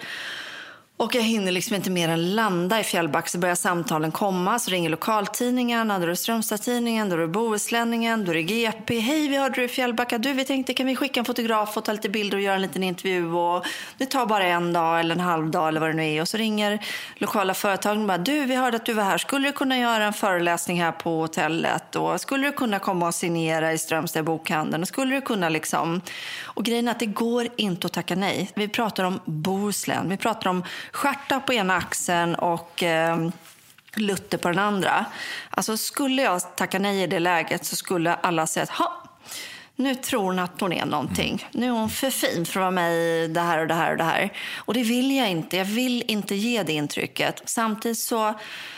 Och jag hinner liksom inte mer än landa i Fjällbacka, så börjar samtalen komma. Så ringer lokaltidningarna, då är det Strömstadstidningen, då är det Bohuslänningen, då är det G P. Hej, vi hörde du i Fjällbacka. Du, vi tänkte, kan vi skicka en fotograf och ta lite bilder och göra en liten intervju? Och det tar bara en dag eller en halv dag eller vad det nu är. Och så ringer lokala företag och bara, du, vi hörde att du var här. Skulle du kunna göra en föreläsning här på hotellet? Och skulle du kunna komma och signera i Strömstad bokhandeln? Och skulle du kunna liksom... Och grejen är att det går inte att tacka nej. Vi pratar om Bohuslän, vi pratar om skärta på ena axeln och eh, lutte på den andra. Alltså skulle jag tacka nej i det läget så skulle alla säga att ha, nu tror hon att hon är någonting. Nu är hon för fin för att vara med i det här och det här och det här. Och det vill jag inte. Jag vill inte ge det intrycket. Samtidigt så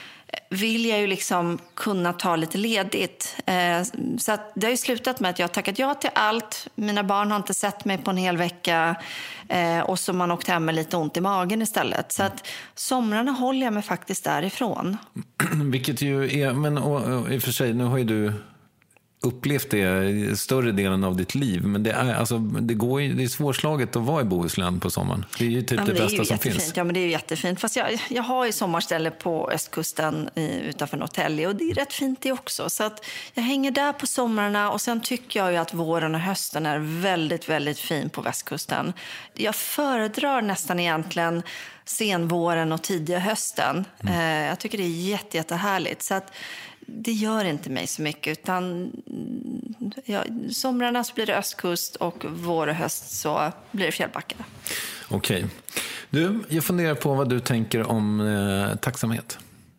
vill jag ju liksom kunna ta lite ledigt. Eh, så att det har ju slutat med att jag har tackat ja till allt. Mina barn har inte sett mig på en hel vecka. Eh, och så man åkt hem med lite ont i magen istället. Så att somrarna håller jag mig faktiskt därifrån. Vilket ju är, men och, och, i och för sig, nu har ju du upplevt det större delen av ditt liv, men det är alltså det går ju, det är svårslaget att vara i Bohuslän på sommaren. Det är ju typ ja, det, det bästa som finns. Ja, men det är ju jättefint. Fast jag, jag har ju sommarställe på östkusten i, utanför Norrtälje och det är rätt fint det också. Så att jag hänger där på somrarna och sen tycker jag ju att våren och hösten är väldigt, väldigt fin på västkusten. Jag föredrar nästan egentligen senvåren och tidiga hösten. Mm. Eh, jag tycker det är jätte, jättehärligt. Så att det gör inte mig så mycket. Utan ja, somrarna så blir det östkust och vår och höst så blir det fjällbacka. Okej. Du, jag funderar på vad du tänker om eh, tacksamhet.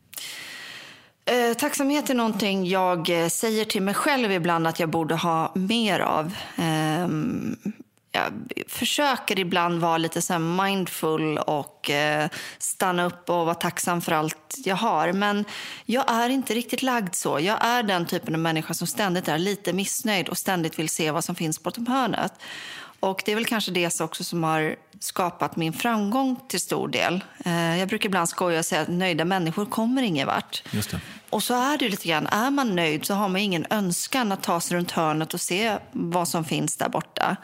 Eh, tacksamhet är någonting jag eh, säger till mig själv ibland att jag borde ha mer av. Eh, jag försöker ibland vara lite så här mindful och eh, stanna upp och vara tacksam för allt jag har. Men jag är inte riktigt lagd så. Jag är den typen av människa som ständigt är lite missnöjd och ständigt vill se vad som finns bortom hörnet. Och det är väl kanske det också som har skapat min framgång till stor del. Eh, jag brukar ibland skoja och säga att nöjda människor kommer ingen vart. Just det. Och så är det lite grann. Är man nöjd så har man ingen önskan att ta sig runt hörnet och se vad som finns där borta.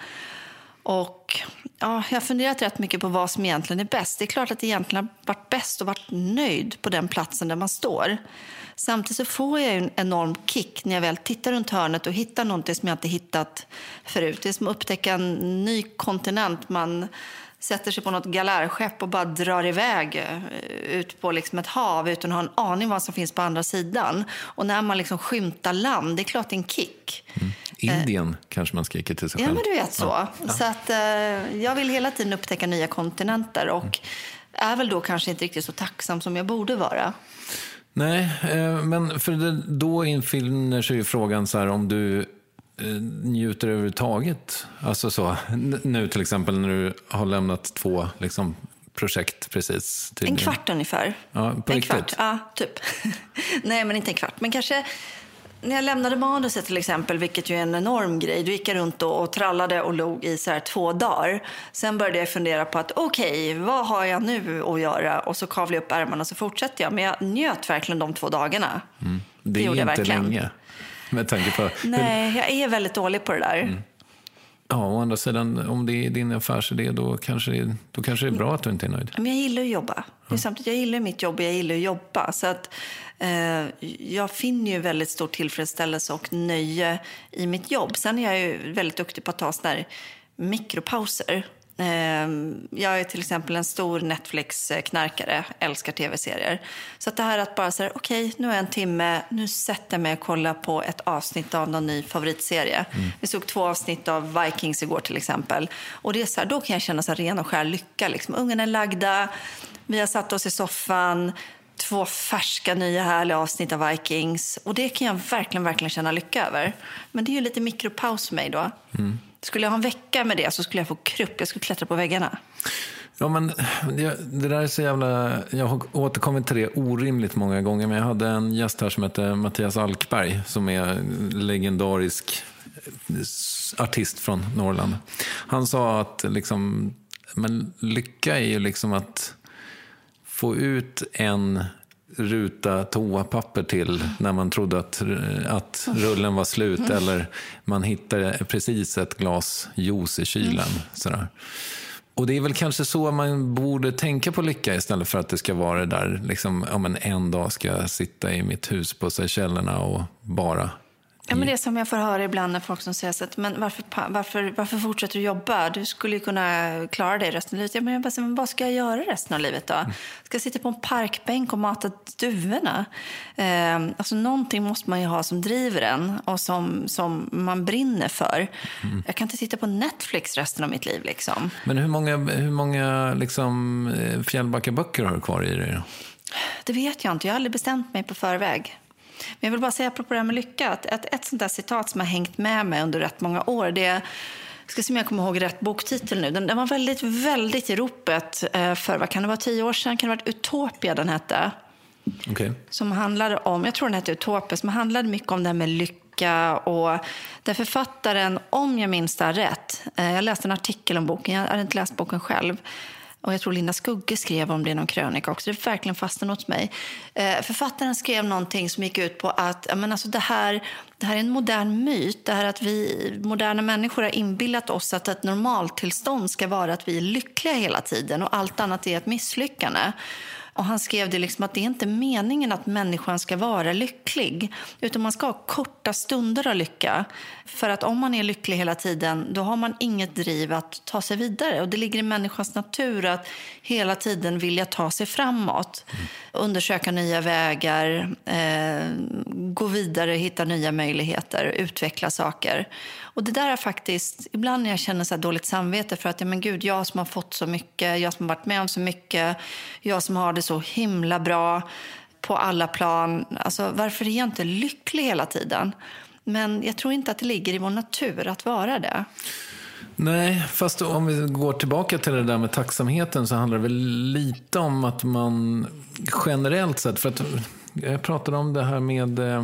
Och ja, jag har funderat rätt mycket på vad som egentligen är bäst. Det är klart att det egentligen har varit bäst att vara nöjd på den platsen där man står. Samtidigt så får jag en enorm kick när jag väl tittar runt hörnet och hittar någonting som jag inte hittat förut. Det är som att upptäcka en ny kontinent. Man sätter sig på något galärskepp och bara drar iväg ut på liksom ett hav utan att ha en aning vad som finns på andra sidan. Och när man liksom skymtar land, det är klart det är en kick. Mm. Indien eh, kanske man skriker till sig själv. Ja, men du vet så. Ja. Ja. Så att, eh, jag vill hela tiden upptäcka nya kontinenter och mm. är väl då kanske inte riktigt så tacksam som jag borde vara. Nej, eh, men för det, då infinner sig ju frågan så här om du njuter överhuvudtaget. Alltså så, nu till exempel när du har lämnat två liksom, projekt precis. En kvart ungefär. Ja, på en riktigt? Kvart, ja, typ. Nej, men inte en kvart. Men kanske när jag lämnade manuset till exempel, vilket ju är en enorm grej. Då gick jag runt och, och trallade och låg i så här två dagar. Sen började jag fundera på att okej, okay, vad har jag nu att göra? Och så kavlade jag upp ärmarna och så fortsätter jag. Men jag njöt verkligen de två dagarna. Mm. Det, det är inte verkligen. Länge. Med tanke på Nej, jag är väldigt dålig på det där. Mm. Ja, å andra sidan, om det är din affärsidé då kanske, det, då kanske det är bra att du inte är nöjd. Men jag gillar att jobba. Det är samtidigt, jag gillar mitt jobb och jag gillar att jobba. Så att, eh, jag finner ju väldigt stor tillfredsställelse och nöje i mitt jobb. Sen är jag ju väldigt duktig på att ta sådana här mikropauser. Jag är till exempel en stor Netflix-knarkare, älskar tv-serier. Så att det här att bara säga, okej, okay, nu är en timme, nu sätter jag mig och kollar på ett avsnitt av någon ny favoritserie. Mm. Vi såg två avsnitt av Vikings igår till exempel. Och det är så här, då kan jag känna så här ren och skär lycka. Liksom. Ungarna är lagda, vi har satt oss i soffan, två färska nya härliga avsnitt av Vikings. Och det kan jag verkligen, verkligen känna lycka över. Men det är ju lite mikropaus för mig då. Mm. Skulle jag ha en vecka med det så skulle jag få krupp. Jag skulle klättra på väggarna. Ja, men det, det där är så jävla... Jag har återkommit till det orimligt många gånger. Men jag hade en gäst här som heter Mattias Alkberg. Som är legendarisk artist från Norrland. Han sa att liksom, men lycka är ju liksom att få ut en ruta toapapper till när man trodde att, att rullen var slut eller man hittade precis ett glas juice i kylen. Sådär. Och det är väl kanske så man borde tänka på lycka istället för att det ska vara det där liksom, ja, men en dag ska jag sitta i mitt hus på Seychellerna och bara... Ja, men det är som jag får höra ibland när folk som säger så att, men varför, varför, varför fortsätter du jobba? Du skulle ju kunna klara dig resten av livet. Ja, men jag bara säger, men vad ska jag göra resten av livet då? Ska jag sitta på en parkbänk och mata duvorna? Eh, alltså någonting måste man ju ha som driver en och som, som man brinner för. Mm. Jag kan inte sitta på Netflix resten av mitt liv liksom. Men hur många, hur många liksom, Fjällbacka-böcker har du kvar i dig då? Det vet jag inte. Jag har aldrig bestämt mig på förväg. Men jag vill bara säga apropå det här med lycka att, att ett sånt där citat som har hängt med mig under rätt många år, det är, ska se om jag kommer ihåg rätt boktitel nu, den, den var väldigt, väldigt i ropet eh, för, vad kan det vara, tio år sedan, kan det ha varit Utopia den hette. Okay. Som handlade om, jag tror den hette Utopia, som handlade mycket om det här med lycka och där författaren, om jag minns det rätt, eh, jag läste en artikel om boken, jag hade inte läst boken själv. Och jag tror Linda Skugge skrev om det i någon krönika också. Det är verkligen fastnat hos mig. Eh, författaren skrev någonting som gick ut på att ja, men alltså det, här, det här är en modern myt. Det här att vi moderna människor har inbillat oss att ett normaltillstånd ska vara att vi är lyckliga hela tiden och allt annat är ett misslyckande. Och han skrev det liksom att det är inte meningen att människan ska vara lycklig, utan man ska ha korta stunder av lycka. För att om man är lycklig hela tiden, då har man inget driv att ta sig vidare. Och det ligger i människans natur att hela tiden vilja ta sig framåt. Mm. Undersöka nya vägar, eh, gå vidare, hitta nya möjligheter, utveckla saker. Och det där är faktiskt, ibland när jag känner så här dåligt samvete för att, ja men gud, jag som har fått så mycket, jag som har varit med om så mycket, jag som har det så himla bra på alla plan. Alltså varför är jag inte lycklig hela tiden? Men jag tror inte att det ligger i vår natur att vara det. Nej, fast om vi går tillbaka till det där med tacksamheten så handlar det väl lite om att man generellt sett, för att jag pratade om det här med eh,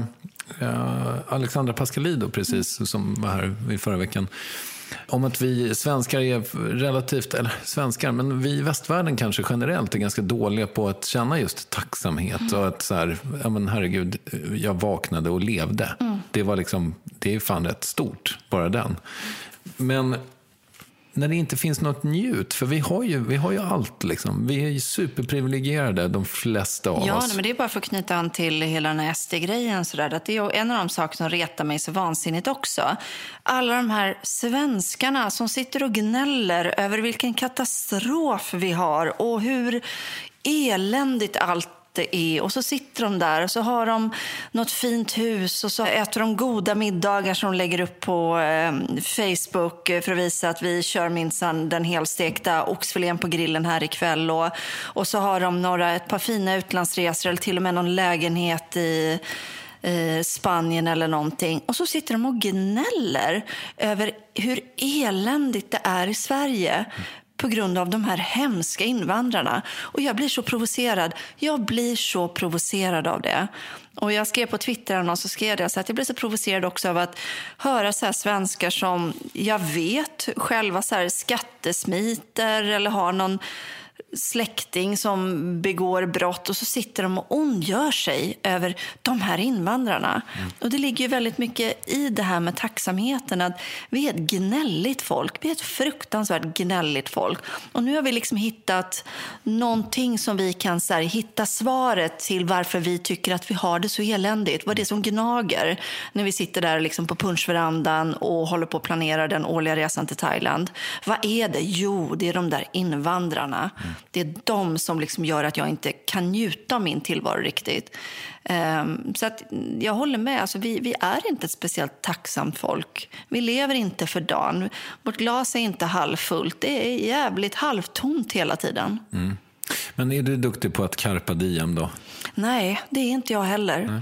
Alexandra Pascalidou precis mm. som var här i förra veckan, om att vi svenskar är relativt, eller svenskar, men vi i västvärlden kanske generellt är ganska dåliga på att känna just tacksamhet mm. och att så här, ja men herregud, jag vaknade och levde. Mm. Det var liksom, det är fan rätt stort, bara den. Men när det inte finns något njut, för vi har ju, vi har ju allt liksom. Vi är ju superprivilegierade, de flesta av ja, oss. Ja, men det är bara för att knyta an till hela den här S D-grejen sådär, att det är en av de saker som retar mig så vansinnigt också. Alla de här svenskarna som sitter och gnäller över vilken katastrof vi har och hur eländigt allt det är. Och så sitter de där och så har de något fint hus och så äter de goda middagar som de lägger upp på eh, Facebook för att visa att vi kör minsann den helstekta oxfilén på grillen här ikväll. Och, och så har de några, ett par fina utlandsresor eller till och med någon lägenhet i eh, Spanien eller någonting. Och så sitter de och gnäller över hur eländigt det är i Sverige på grund av de här hemska invandrarna. Och jag blir så provocerad. Jag blir så provocerad av det. Och jag skrev på Twitter och så skrev jag så att jag blir så provocerad också av att höra så här svenskar som jag vet själva så här skattesmiter eller har någon släkting som begår brott och så sitter de och ondgör sig över de här invandrarna. Mm. Och det ligger ju väldigt mycket i det här med tacksamheten, att vi är ett gnälligt folk. Vi är ett fruktansvärt gnälligt folk. Och nu har vi liksom hittat någonting som vi kan så här, hitta svaret till varför vi tycker att vi har det så eländigt. Vad det är som gnager när vi sitter där liksom på punschverandan och håller på att planera den årliga resan till Thailand. Vad är det? Jo, det är de där invandrarna. Mm. Det är de som liksom gör att jag inte kan njuta av min tillvaro riktigt. Um, så att jag håller med. Alltså, vi, vi är inte ett speciellt tacksamt folk. Vi lever inte för dagen. Vårt glas är inte halvfullt. Det är jävligt halvtomt hela tiden. Mm. Men är du duktig på att carpa diem då? Nej, det är inte jag heller.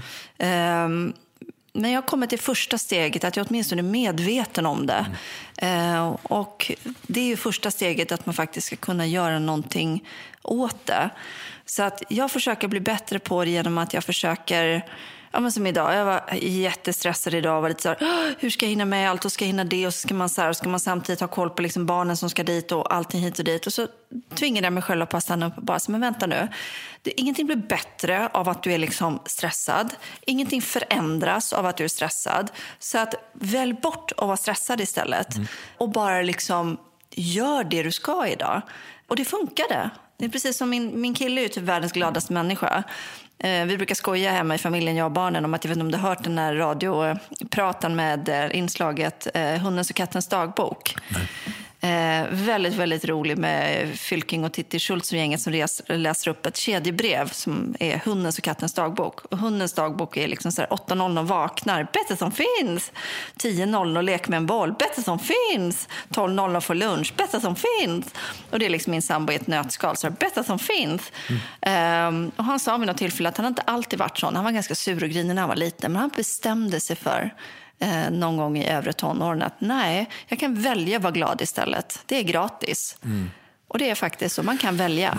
Um, Men jag kommer till första steget, att jag åtminstone är medveten om det. Mm. Eh, och det är ju första steget att man faktiskt ska kunna göra någonting åt det. Så att jag försöker bli bättre på det genom att jag försöker... Ja, men som idag, jag var jättestressad idag och var lite så här, hur ska jag hinna med allt och ska jag hinna det och så ska man, så här, ska man samtidigt ha koll på liksom barnen som ska dit och allting hit och dit. Och så tvingade jag mig själv att stanna upp och bara, så, men vänta nu, det, ingenting blir bättre av att du är liksom stressad. Ingenting förändras av att du är stressad. Så att välj bort att vara stressad istället mm. och bara liksom gör det du ska idag. Och det funkade. Det är precis som min, min kille är ju typ världens gladaste människa. Eh, vi brukar skoja hemma i familjen, jag och barnen, om att jag vet inte om du har hört den här radiopratan med eh, inslaget eh, Hundens och kattens dagbok. Nej. Eh, väldigt, väldigt rolig med Fylking och Titti Schultz och gänget som res, läser upp ett kedjebrev som är Hundens och kattens dagbok. Och Hundens dagbok är liksom så här åtta noll noll vaknar, bättre som finns. tio noll noll lek med en boll, bättre som finns. tolv noll noll får lunch, bättre som finns. Och det är liksom min sambo i ett nötskal, så bättre som finns. Mm. Eh, och han sa vid något tillfälle att han inte alltid varit sån. Han var ganska sur och grinig när han var liten, men han bestämde sig för Eh, någon gång i övre tonåren att nej, jag kan välja att vara glad istället. Det är gratis. Mm. Och det är faktiskt så, man kan välja.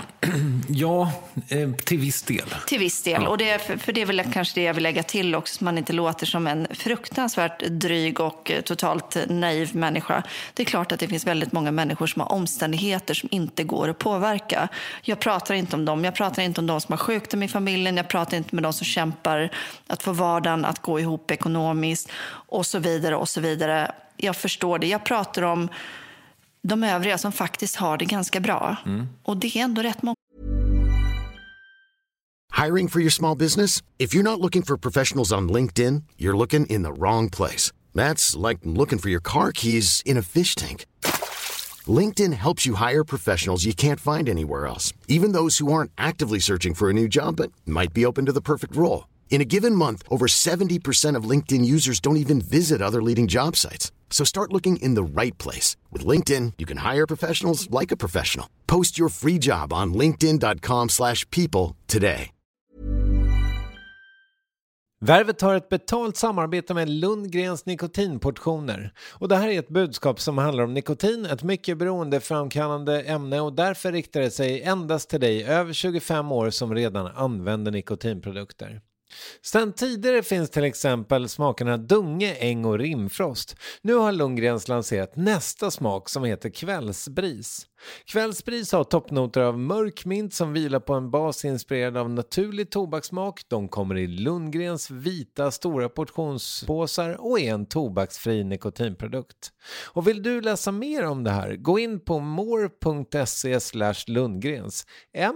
Ja, eh, till viss del. Till viss del. Ja. Och det är, för, för det är väl kanske det jag vill lägga till också, så man inte låter som en fruktansvärt dryg och totalt naiv människa. Det är klart att det finns väldigt många människor som har omständigheter som inte går att påverka. Jag pratar inte om dem. Jag pratar inte om de som har sjukdom i familjen. Jag pratar inte med de som kämpar att få vardagen att gå ihop ekonomiskt och så vidare och så vidare. Jag förstår det. Jag pratar om de övriga som faktiskt har det ganska bra. Mm. Och det är ändå rätt många. Hiring for your small business? If you're not looking for professionals on LinkedIn, you're looking in the wrong place. That's like looking for your car keys in a fish tank. LinkedIn helps you hire professionals you can't find anywhere else, even those who aren't actively searching for a new job but might be open to the perfect role. In a given month, over seventy percent of LinkedIn users don't even visit other leading job sites. So start looking in the right place. With LinkedIn, you can hire professionals like a professional. Post your free job on linkedin dot com slash people today. Värvet har ett betalt samarbete med Lundgrens nikotinportioner. Och det här är ett budskap som handlar om nikotin, ett mycket beroendeframkallande ämne, och därför riktar det sig endast till dig över tjugofem år som redan använder nikotinprodukter. Sedan tidigare finns till exempel smakerna Dunge, Äng och Rimfrost. Nu har Lundgrens lanserat nästa smak som heter Kvällsbris. Kvällsbris har toppnoter av mörk mint som vilar på en bas inspirerad av naturlig tobakssmak. De kommer i Lundgrens vita stora portionspåsar och är en tobaksfri nikotinprodukt. Och vill du läsa mer om det här, gå in på more.se slash Lundgrens.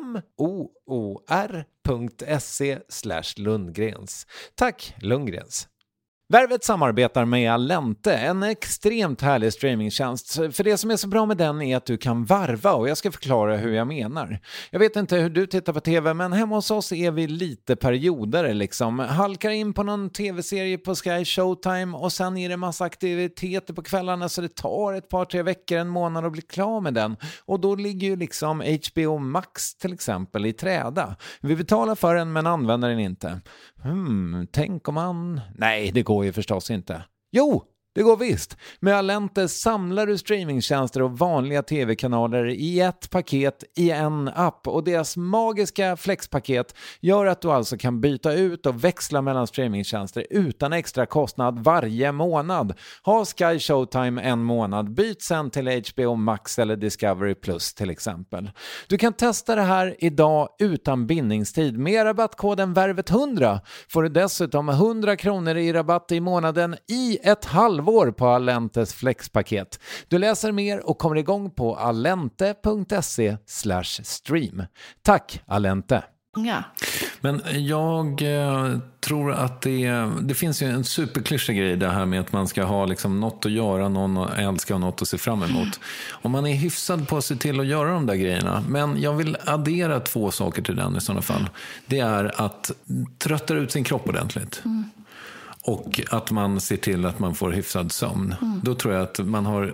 M-O-O-R.se slash Lundgrens. Tack Lundgrens. Värvet samarbetar med Allente, en extremt härlig streamingtjänst. För det som är så bra med den är att du kan varva, och jag ska förklara hur jag menar. Jag vet inte hur du tittar på tv, men hemma hos oss är vi lite perioder liksom. Halkar in på någon tv-serie på Sky Showtime och sen är det massa aktiviteter på kvällarna, så det tar ett par, tre veckor, en månad att bli klar med den. Och då ligger ju liksom H B O Max till exempel i träda. Vi betalar för den men använder den inte. Hmm, tänk om man... Nej, det går ju förstås inte. Jo, det går visst. Med Allente samlar du streamingtjänster och vanliga tv-kanaler i ett paket i en app, och deras magiska flexpaket gör att du alltså kan byta ut och växla mellan streamingtjänster utan extra kostnad varje månad. Ha Sky Showtime en månad, byt sen till H B O Max eller Discovery Plus till exempel. Du kan testa det här idag utan bindningstid. Med rabattkoden värvet hundra får du dessutom hundra kronor i rabatt i månaden i ett halvår på Allentes flexpaket. Du läser mer och kommer igång på allente.se slash stream. Tack Allente! Ja. Men jag eh, tror att det, det finns ju en superklyschig grej det här med att man ska ha liksom något att göra, någon att älska och något att se fram emot. Och man är hyfsad på att se till att göra de där grejerna. Men jag vill addera två saker till den i sådana fall. Det är att trötta ut sin kropp ordentligt. Mm. Och att man ser till att man får hyfsad sömn. Mm. Då tror jag att man har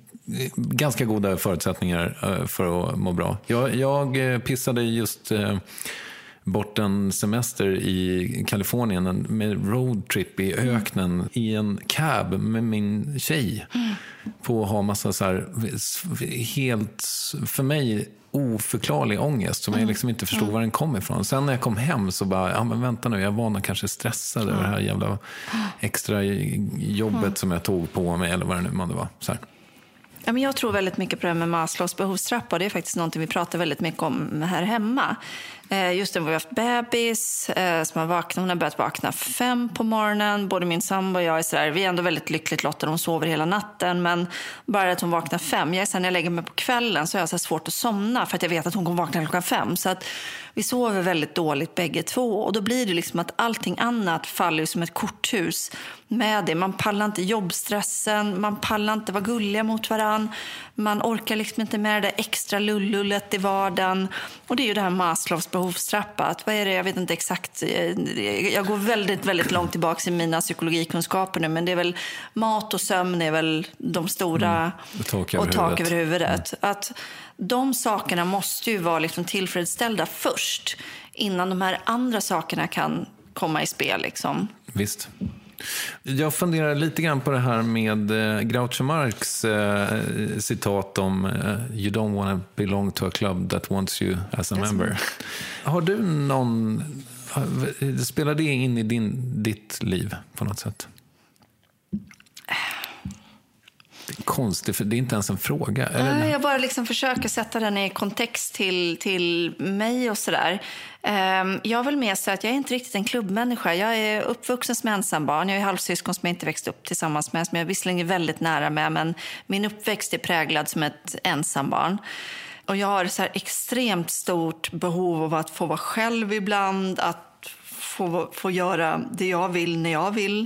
ganska goda förutsättningar för att må bra. Jag, jag pissade just bort en semester i Kalifornien med roadtrip i öknen mm. i en cab med min tjej. Mm. På att ha massa så här helt, för mig, oförklarlig ångest som jag liksom inte förstod var den kom ifrån. Sen när jag kom hem så bara, ja men vänta nu, jag var nog kanske stressad över det här jävla extra jobbet som jag tog på mig eller vad det nu måste vara. Så här. Ja, men jag tror väldigt mycket på det med Maslows behovstrappa, och det är faktiskt någonting vi pratar väldigt mycket om här hemma. Just när vi har haft bebis som har vaknat, hon har börjat vakna fem på morgonen. Både min sambo och jag är sådär, vi är ändå väldigt lyckligt lottade, hon sover hela natten. Men bara att hon vaknar fem, jag är sen när jag lägger mig på kvällen så är jag så svårt att somna för att jag vet att hon kommer vakna klockan fem. Så att vi sover väldigt dåligt bägge två, och då blir det liksom att allting annat faller som ett korthus med det. Man pallar inte jobbstressen, man pallar inte vara gulliga mot varann, man orkar liksom inte med det där extra lullullet i vardagen. Och det är ju det här Maslows behovstrappa. Att vad är det, jag vet inte exakt, jag går väldigt, väldigt långt tillbaka i mina psykologikunskaper nu, men det är väl mat och sömn är väl de stora mm. och tak över, och tak över huvudet. Mm. Att de sakerna måste ju vara liksom tillfredsställda först innan de här andra sakerna kan komma i spel liksom. Visst. Jag funderar lite grann på det här med eh, Groucho Marx eh, citat om eh, you don't want to belong to a club that wants you as a member. Har du någon, spelar det in i din, ditt liv på något sätt? Det är konstigt, för det är inte ens en fråga. Eller? Jag bara liksom försöker sätta den i kontext till, till mig och sådär. Jag vill med säga att jag är inte riktigt en klubbmänniska. Jag är uppvuxen som ensambarn. Jag är halvsyskon som jag inte växt upp tillsammans med, som jag visserligen är väldigt nära med, men min uppväxt är präglad som ett ensambarn. och jag har så här extremt stort behov av att få vara själv ibland, att få, få göra det jag vill när jag vill.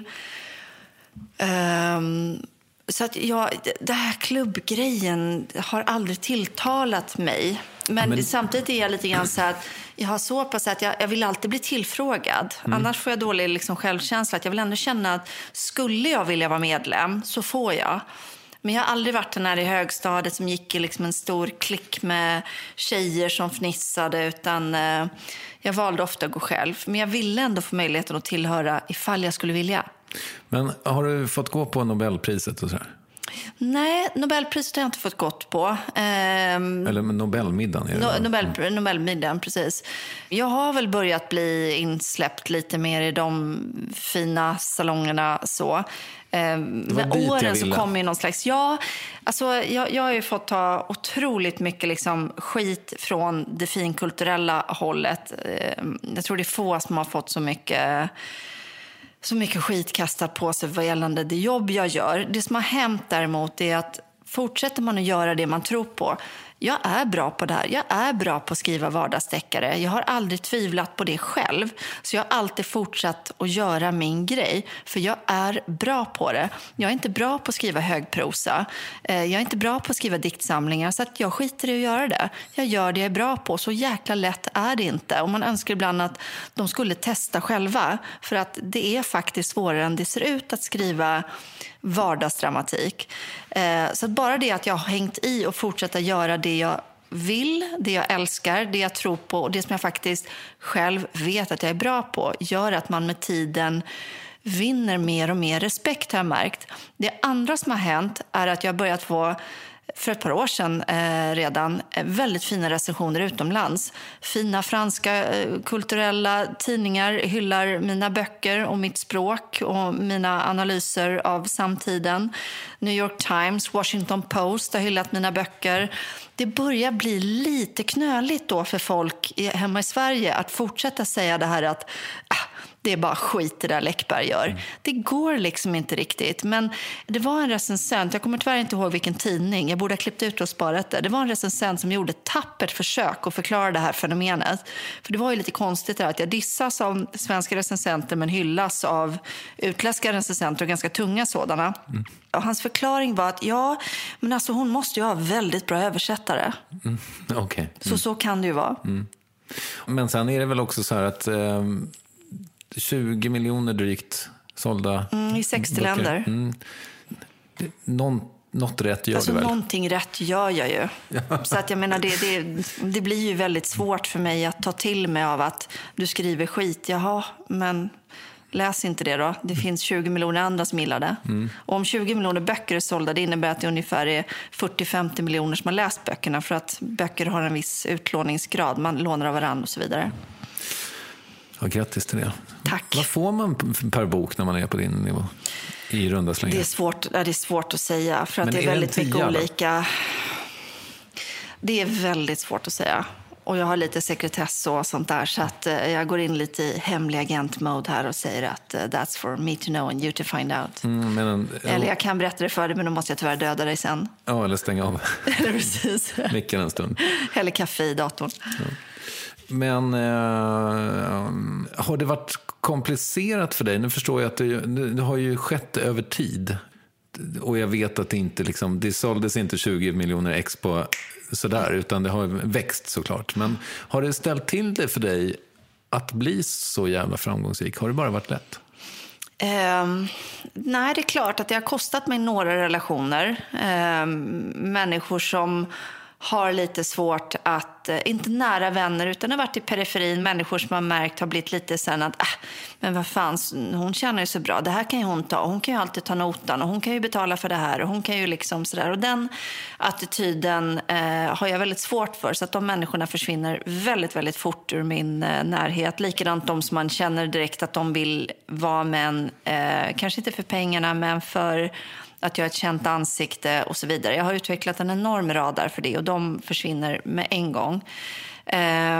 Um, så att jag, det här klubbgrejen har aldrig tilltalat mig. Men, Men samtidigt är jag lite grann så att jag har så pass att jag, jag vill alltid bli tillfrågad. Mm. Annars får jag dålig liksom självkänsla. Att jag vill ändå känna att skulle jag vilja vara medlem så får jag. Men jag har aldrig varit den här i högstadiet som gick i liksom en stor klick med tjejer som fnissade. Utan eh, jag valde ofta att gå själv. Men jag ville ändå få möjligheten att tillhöra ifall jag skulle vilja. Men har du fått gå på Nobelpriset och så här? Nej, Nobelpriset har jag inte fått gått på. Ehm, Eller Nobelmiddagen. Är det no, Nobel, Nobelmiddagen, precis. Jag har väl börjat bli insläppt lite mer i de fina salongerna så. Ehm, med åren så kommer ju någon slags... Ja, alltså jag, jag har ju fått ta otroligt mycket liksom skit från det finkulturella hållet. Ehm, jag tror det är få som har fått så mycket... så mycket skit kastat på sig vad gällande det jobb jag gör. Det som har hänt däremot är att fortsätter man att göra det man tror på. Jag är bra på det här. Jag är bra på att skriva vardagsdeckare. Jag har aldrig tvivlat på det själv. Så jag har alltid fortsatt att göra min grej. För jag är bra på det. Jag är inte bra på att skriva högprosa. Jag är inte bra på att skriva diktsamlingar. Så att jag skiter i att göra det. Jag gör det jag är bra på. Så jäkla lätt är det inte. Och man önskar ibland att de skulle testa själva. För att det är faktiskt svårare än det ser ut att skriva vardagsdramatik. Så att bara det att jag har hängt i och fortsätta göra det jag vill, det jag älskar, det jag tror på och det som jag faktiskt själv vet att jag är bra på gör att man med tiden vinner mer och mer respekt, har jag märkt. Det andra som har hänt är att jag har börjat få för ett par år sedan eh, redan eh, väldigt fina recensioner utomlands. Fina franska eh, kulturella tidningar hyllar mina böcker och mitt språk och mina analyser av samtiden. New York Times, Washington Post har hyllat mina böcker. Det börjar bli lite knöligt då för folk i, hemma i Sverige att fortsätta säga det här att ah, det är bara skit det där Läckberg gör. Mm. Det går liksom inte riktigt. Men det var en recensent, jag kommer tyvärr inte ihåg vilken tidning, jag borde ha klippt ut och sparat det. Det var en recensent som gjorde ett tappert försök att förklara det här fenomenet. För det var ju lite konstigt där att jag dissas av svenska recensenter men hyllas av utländska recensenter och ganska tunga sådana. Mm. Och hans förklaring var att ja, men alltså hon måste ju ha väldigt bra översättare. Mm. Okay. Mm. Så så kan det ju vara. Mm. Men sen är det väl också så här att eh, tjugo miljoner drygt sålda mm, i sextio böcker. Länder. Mm. Någon, något rätt gör alltså, du väl? Någonting rätt gör jag ju. Så att jag menar, det, det, det blir ju väldigt svårt för mig att ta till mig av att du skriver skit. Jaha, men läs inte det då. Det finns tjugo miljoner andra som gillar det. Mm. Och om tjugo miljoner böcker är sålda, det innebär att det ungefär är fyrtio till femtio miljoner som har läst böckerna. För att böcker har en viss utlåningsgrad. Man lånar av varandra och så vidare. Ja, grattis till det. Tack. Vad får man per bok när man är på din nivå? I runda slängar? Det är svårt, det är svårt att säga. För att Men det är, är väldigt mycket tia, olika. Det är väldigt svårt att säga. Och jag har lite sekretess och sånt där. Så att eh, jag går in lite i hemlig agent-mode här och säger att uh, that's for me to know and you to find out. Mm, men, ja. Eller jag kan berätta det för dig, men då måste jag tyvärr döda dig sen. Ja, eller stänga av. Precis. Micken en stund. Eller kaffe i datorn. Ja. Men eh, har det varit komplicerat för dig? Nu förstår jag att det, det har ju skett över tid. Och jag vet att det inte liksom, det såldes inte tjugo miljoner ex på sådär, utan det har växt såklart. Men har det ställt till det för dig att bli så jävla framgångsrik? Har det bara varit lätt? Um, nej, det är klart att det har kostat mig några relationer. Um, människor som har lite svårt att, inte nära vänner utan har varit i periferin, människor som har märkt har blivit lite sen att äh, men vad fan, hon känner ju så bra, det här kan ju hon ta, hon kan ju alltid ta notan och hon kan ju betala för det här och hon kan ju liksom sådär, och den attityden eh, har jag väldigt svårt för, så att de människorna försvinner väldigt, väldigt fort ur min eh, närhet. Likadant de som man känner direkt att de vill vara med en, eh, kanske inte för pengarna men för att jag har ett känt ansikte och så vidare. Jag har utvecklat en enorm radar för det och de försvinner med en gång.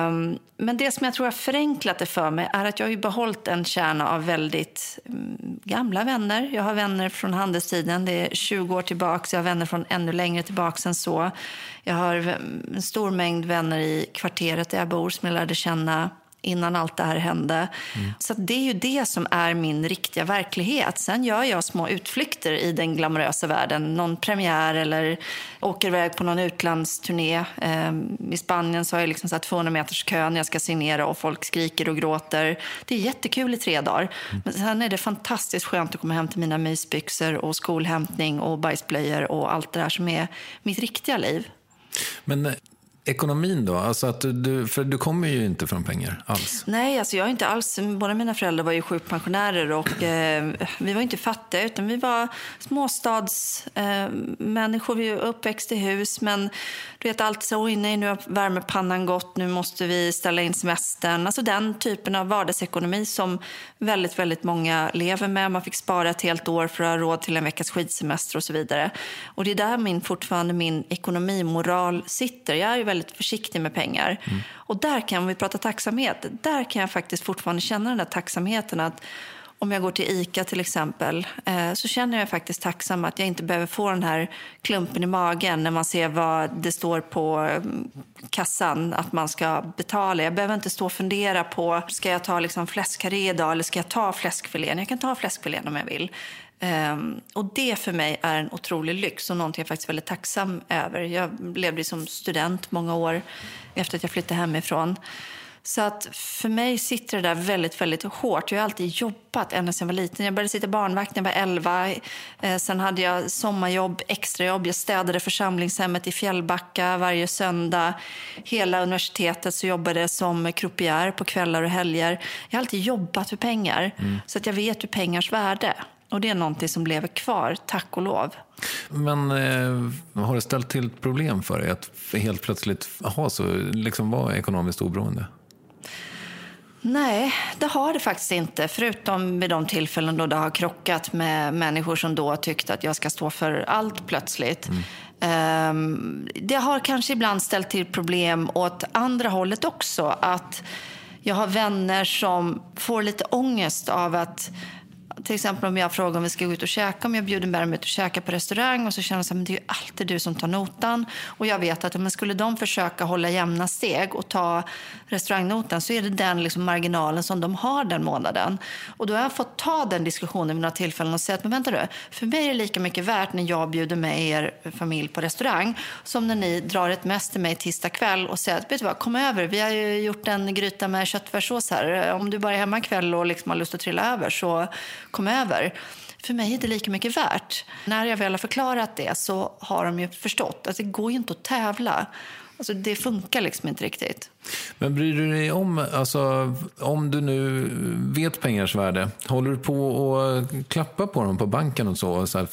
Um, men det som jag tror har förenklat det för mig är att jag har ju behållit en kärna av väldigt um, gamla vänner. Jag har vänner från handelstiden, det är tjugo år tillbaka. Jag har vänner från ännu längre tillbaka än så. Jag har en stor mängd vänner i kvarteret där jag bor som jag lärde känna innan allt det här hände. Mm. Så att det är ju det som är min riktiga verklighet. Sen gör jag små utflykter i den glamorösa världen. Någon premiär eller åker iväg på någon utlandsturné. Ehm, I Spanien så har jag liksom så här tvåhundra meters kö när jag ska signera och folk skriker och gråter. Det är jättekul i tre dagar. Mm. Men sen är det fantastiskt skönt att komma hem till mina mysbyxor och skolhämtning och bajsblöjor och allt det där som är mitt riktiga liv. Men ekonomin då? Alltså att du, för du kommer ju inte från pengar alls. Nej, alltså jag är inte alls. Båda mina föräldrar var ju sjukpensionärer och eh, vi var inte fattiga utan vi var småstadsmänniskor. Eh, vi var uppväxt i hus, men du vet alltid så, oj nej, nu har värmepannan gått, nu måste vi ställa in semestern. Alltså den typen av vardagsekonomi som väldigt, väldigt många lever med. Man fick spara ett helt år för att ha råd till en veckas skidsemester och så vidare. Och det är där min, fortfarande min ekonomimoral sitter. Jag är ju väldigt försiktig med pengar. Mm. Och där kan vi prata tacksamhet. Där kan jag faktiskt fortfarande känna den där tacksamheten att om jag går till ICA till exempel eh, så känner jag faktiskt tacksam att jag inte behöver få den här klumpen i magen när man ser vad det står på eh, kassan att man ska betala. Jag behöver inte stå och fundera på ska jag ta liksom fläskkarré idag eller ska jag ta fläskfilén? Jag kan ta fläskfilén om jag vill. Um, och det för mig är en otrolig lyx och någonting jag faktiskt är väldigt tacksam över. Jag levde som student många år efter att jag flyttade hemifrån. Så att för mig sitter det där väldigt, väldigt hårt. Jag har alltid jobbat ända sedan jag var liten. Jag började sitta barnvakt när jag var elva. Eh, sen hade jag sommarjobb, extrajobb. Jag städade församlingshemmet i Fjällbacka varje söndag. Hela universitetet så jobbade jag som croupier på kvällar och helger. Jag har alltid jobbat för pengar. Mm. Så att jag vet ju pengars värde. Och det är någonting som lever kvar, tack och lov. Men eh, har det ställt till problem för dig att helt plötsligt ha så, liksom vara ekonomiskt oberoende? Nej, det har det faktiskt inte. Förutom vid de tillfällen då det har krockat med människor som då tyckt att jag ska stå för allt plötsligt. Mm. Um, det har kanske ibland ställt till problem åt andra hållet också. Att jag har vänner som får lite ångest av att till exempel om jag frågar om vi ska gå ut och käka, om jag bjuder med dem ut och käka på restaurang och så känner jag att det är ju alltid du som tar notan. Och jag vet att om skulle de försöka hålla jämna steg och ta restaurangnotan så är det den liksom marginalen som de har den månaden. Och då har jag fått ta den diskussionen vid några tillfällen och säga att men vänta du, för mig är det lika mycket värt när jag bjuder med er familj på restaurang som när ni drar ett mest till mig tisdag kväll och säger att vet du vad, kom över, vi har ju gjort en gryta med köttfärssås här. Om du bara är hemma kväll och liksom har lust att trilla över så kom över. För mig är det lika mycket värt. När jag väl har förklarat det så har de ju förstått att det går ju inte att tävla. Alltså det funkar liksom inte riktigt. Men bryr du dig om, alltså, om du nu vet pengars värde, håller du på och klappa på dem på banken och så, och så här,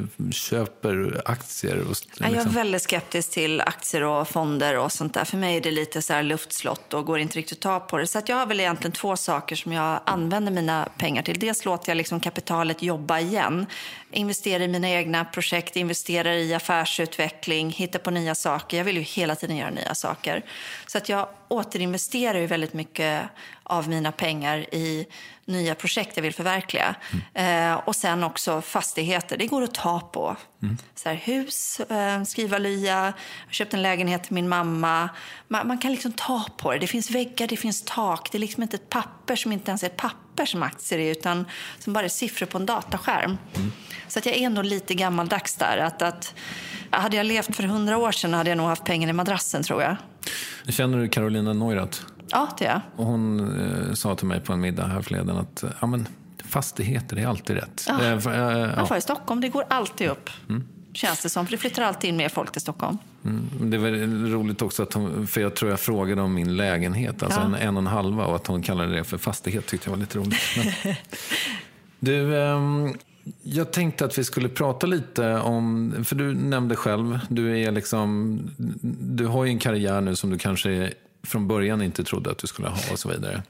köper aktier? Och, liksom. Jag är väldigt skeptisk till aktier och fonder och sånt där. För mig är det lite så här luftslott och går inte riktigt att ta på det. Så att jag har väl egentligen två saker som jag använder mina pengar till. Dels låter jag liksom kapitalet jobba igen. Investerar i mina egna projekt, investerar i affärsutveckling, hittar på nya saker. Jag vill ju hela tiden göra nya saker. Så att jag återinvesterar ju väldigt mycket av mina pengar i nya projekt jag vill förverkliga. Mm. Eh, och sen också fastigheter. Det går att ta på. Mm. Så här, hus, eh, skriva lya. Jag har köpt en lägenhet till min mamma. Man, man kan liksom ta på det. Det finns väggar, det finns tak. Det är liksom inte ett papper som inte ens är ett papper som aktier är, utan som bara är siffror på en dataskärm. Mm. Så att jag är ändå lite gammaldags där. Att, att, hade jag levt för hundra år sedan hade jag nog haft pengar i madrassen, tror jag. Känner du Carolina Neurath? Ja, det är jag. Och hon eh, sa till mig på en middag här förleden att ja, men, fastigheter är alltid rätt. Ja. Eh, för, eh, ja. För i Stockholm, det går alltid upp. Mm. Känns det som, för det flyttar alltid in mer folk till Stockholm. Mm. Det var roligt också, att hon, för jag tror jag frågade om min lägenhet, alltså ja. en, en och en halva, och att hon kallade det för fastighet tyckte jag var lite roligt. Men, du... Ehm, jag tänkte att vi skulle prata lite om, för du nämnde själv, du är liksom, du har ju en karriär nu som du kanske från början inte trodde att du skulle ha och så vidare.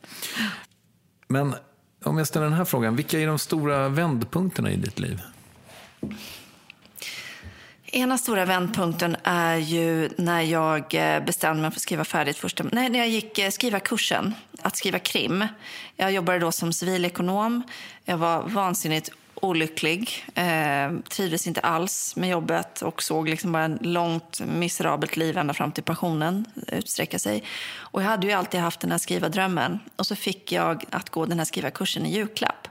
Men om jag ställer den här frågan, vilka är de stora vändpunkterna i ditt liv? Ena stora vändpunkten är ju när jag bestämde mig för att skriva färdigt första... Nej, när jag gick skriva kursen, att skriva krim. Jag jobbade då som civilekonom. Jag var vansinnigt olycklig. Eh, trivdes inte alls med jobbet och såg liksom bara en långt miserabelt liv ända fram till pensionen utsträcka sig. Och jag hade ju alltid haft den här skrivardrömmen. Och så fick jag att gå den här skrivarkursen i julklapp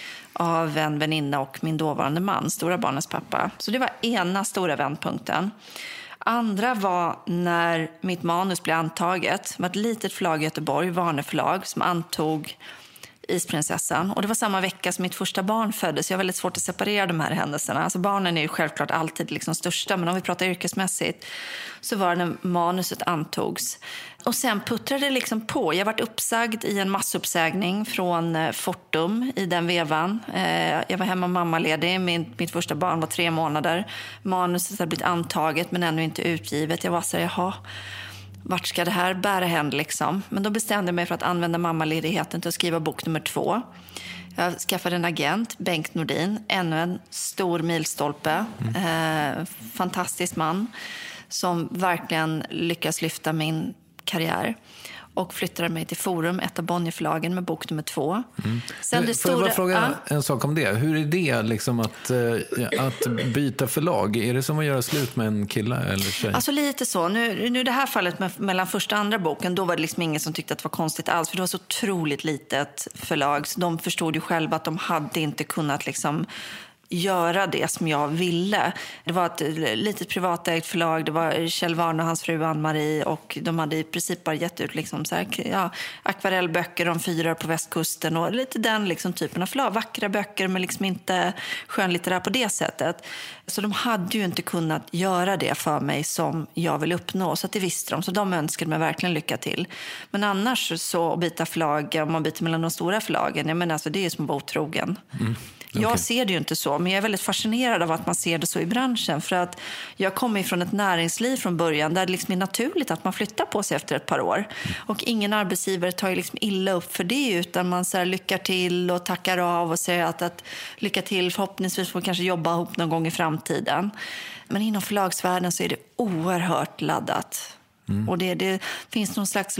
av en väninna och min dåvarande man, stora barnens pappa. Så det var ena stora vändpunkten. Andra var när mitt manus blev antaget. Det var ett litet förlag i Göteborg, Varne förlag, som antog Isprinsessan. Och det var samma vecka som mitt första barn föddes. Jag har väldigt svårt att separera de här händelserna. Alltså barnen är ju självklart alltid liksom största, men om vi pratar yrkesmässigt så var det när manuset antogs. Och sen puttrade det liksom på. Jag varit uppsagd i en massuppsägning från Fortum i den vevan. Jag var hemma mammaledig. Min, mitt första barn var tre månader. Manuset hade blivit antaget men ännu inte utgivet. Jag var så här, jaha, vart ska det här bära hän liksom? Men då bestämde jag mig för att använda mammaledigheten till att skriva bok nummer två. Jag skaffade en agent, Bengt Nordin, ännu en stor milstolpe. Mm. Eh, fantastisk man som verkligen lyckas lyfta min karriär. Och flyttade mig till Forum, ett av Bonnierförlagen, med bok nummer två. Mm. Sen det Får stora... jag bara fråga ja. en sak om det? Hur är det liksom att, äh, att byta förlag? Är det som att göra slut med en kille eller tjej? Alltså lite så. Nu, nu det här fallet med, mellan första och andra boken, då var det liksom ingen som tyckte att det var konstigt alls. För det var så otroligt litet förlag. Så de förstod ju själva att de hade inte kunnat liksom göra det som jag ville. Det var ett litet privatägt förlag. Det var Kjell Warne och hans fru Ann-Marie, och de hade i princip bara gett ut liksom så här, ja, akvarellböcker om fyra på västkusten och lite den liksom typen av förlag. Vackra böcker men liksom inte skönlitterär på det sättet. Så de hade ju inte kunnat göra det för mig som jag vill uppnå. Så att det visste de. Så de önskade mig verkligen lycka till. Men annars så att byta förlag, om man byter mellan de stora förlagen, jag menar, alltså, det är ju som att vara otrogen. Mm. Okay. Jag ser det ju inte så, men jag är väldigt fascinerad av att man ser det så i branschen. För att jag kommer från ett näringsliv från början där det liksom är naturligt att man flyttar på sig efter ett par år. Mm. Och ingen arbetsgivare tar ju liksom illa upp för det, utan man så här lyckar till och tackar av och säger att, att lycka till, förhoppningsvis får kanske jobba ihop någon gång i framtiden. Men inom förlagsvärlden så är det oerhört laddat. Mm. Och det, det finns någon slags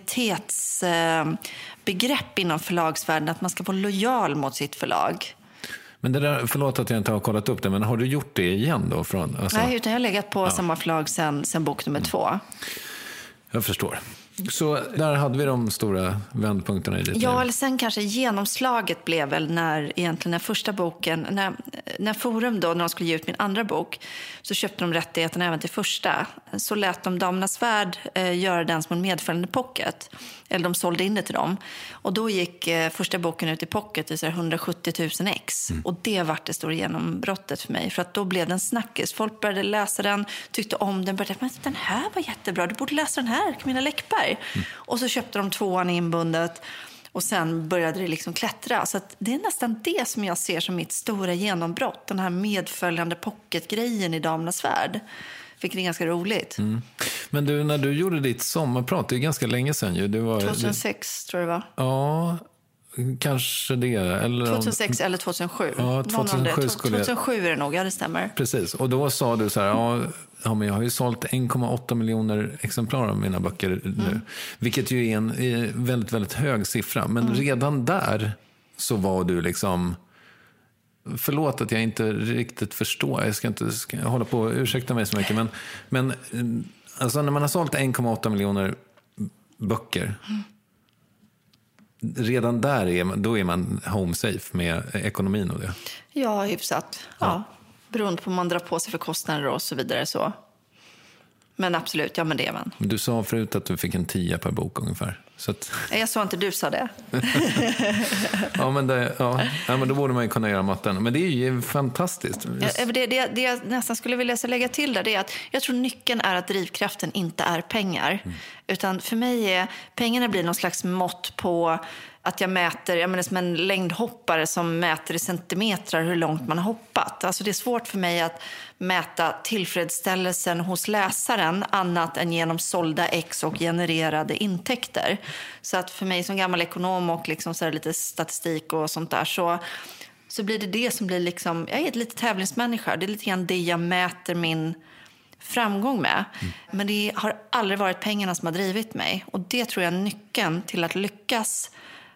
lojalitetsbegrepp eh, inom förlagsvärlden, att man ska vara lojal mot sitt förlag. Men det där, förlåt att jag inte har kollat upp det, men har du gjort det igen då? Från, alltså... Nej, utan jag har legat på ja. samma förlag sen, sen bok nummer mm. två. Jag förstår. Så där hade vi de stora vändpunkterna i ditt Ja, liv. eller sen kanske genomslaget blev väl när egentligen när första boken, när, när Forum då, när de skulle ge ut min andra bok, så köpte de rättigheten även till första. Så lät de Damernas Värld eh, göra den som en medföljande pocket. Eller de sålde in det till dem. Och då gick eh, första boken ut i pocket i så här hundrasjuttio tusen ex. Mm. Och det var det stora genombrottet för mig. För att då blev den snackis. Folk började läsa den, tyckte om den. Började, men den här var jättebra, du borde läsa den här, Camilla Läckberg. Mm. Och så köpte de tvåan inbundet. Och sen började det liksom klättra. Så att det är nästan det som jag ser som mitt stora genombrott. Den här medföljande pocketgrejen i Damernas Värld. Fick det ganska roligt. Mm. Men du, när du gjorde ditt sommarprat, det är ganska länge sedan ju. Det var, tjugohundrasex tror jag det var. Ja, kanske det. Eller tjugohundrasex eller tjugohundrasju. Ja, tjugohundrasju skulle jag... tjugohundrasju är det nog, ja det stämmer. Precis, och då sa du så här, ja, ja men jag har ju sålt en komma åtta miljoner exemplar av mina böcker mm. nu. Vilket ju är en är väldigt, väldigt hög siffra. Men mm. redan där så var du liksom... Förlåt att jag inte riktigt förstår. Jag ska inte ska jag hålla på och ursäkta mig så mycket. Men, men alltså när man har sålt en komma åtta miljoner böcker. Mm. Redan där är man, då är man home safe med ekonomin och det. Ja, hyfsat. Ja. Ja. Beroende på om man drar på sig för kostnader och så vidare så. Men absolut, ja men det är man. Du sa förut att du fick en tia per bok ungefär. Så att... Jag sa inte du sa det. ja, men det ja. ja, men då borde man ju kunna göra matten. Men det är ju fantastiskt. Ja, det, det, det jag nästan skulle vilja lägga till där, det är att jag tror nyckeln är att drivkraften inte är pengar. Mm. Utan för mig är pengarna blir någon slags mått på att jag mäter, jag menar som en längdhoppare som mäter i centimeter hur långt man har hoppat. Alltså det är svårt för mig att mäta tillfredsställelsen hos läsaren annat än genom sålda ex och genererade intäkter. Så att för mig som gammal ekonom och liksom så här lite statistik och sånt där, så så blir det det som blir liksom, jag är ett lite tävlingsmänniska. Det är lite grann det jag mäter min framgång med. Mm. Men det har aldrig varit pengarna som har drivit mig. Och det tror jag är nyckeln till att lyckas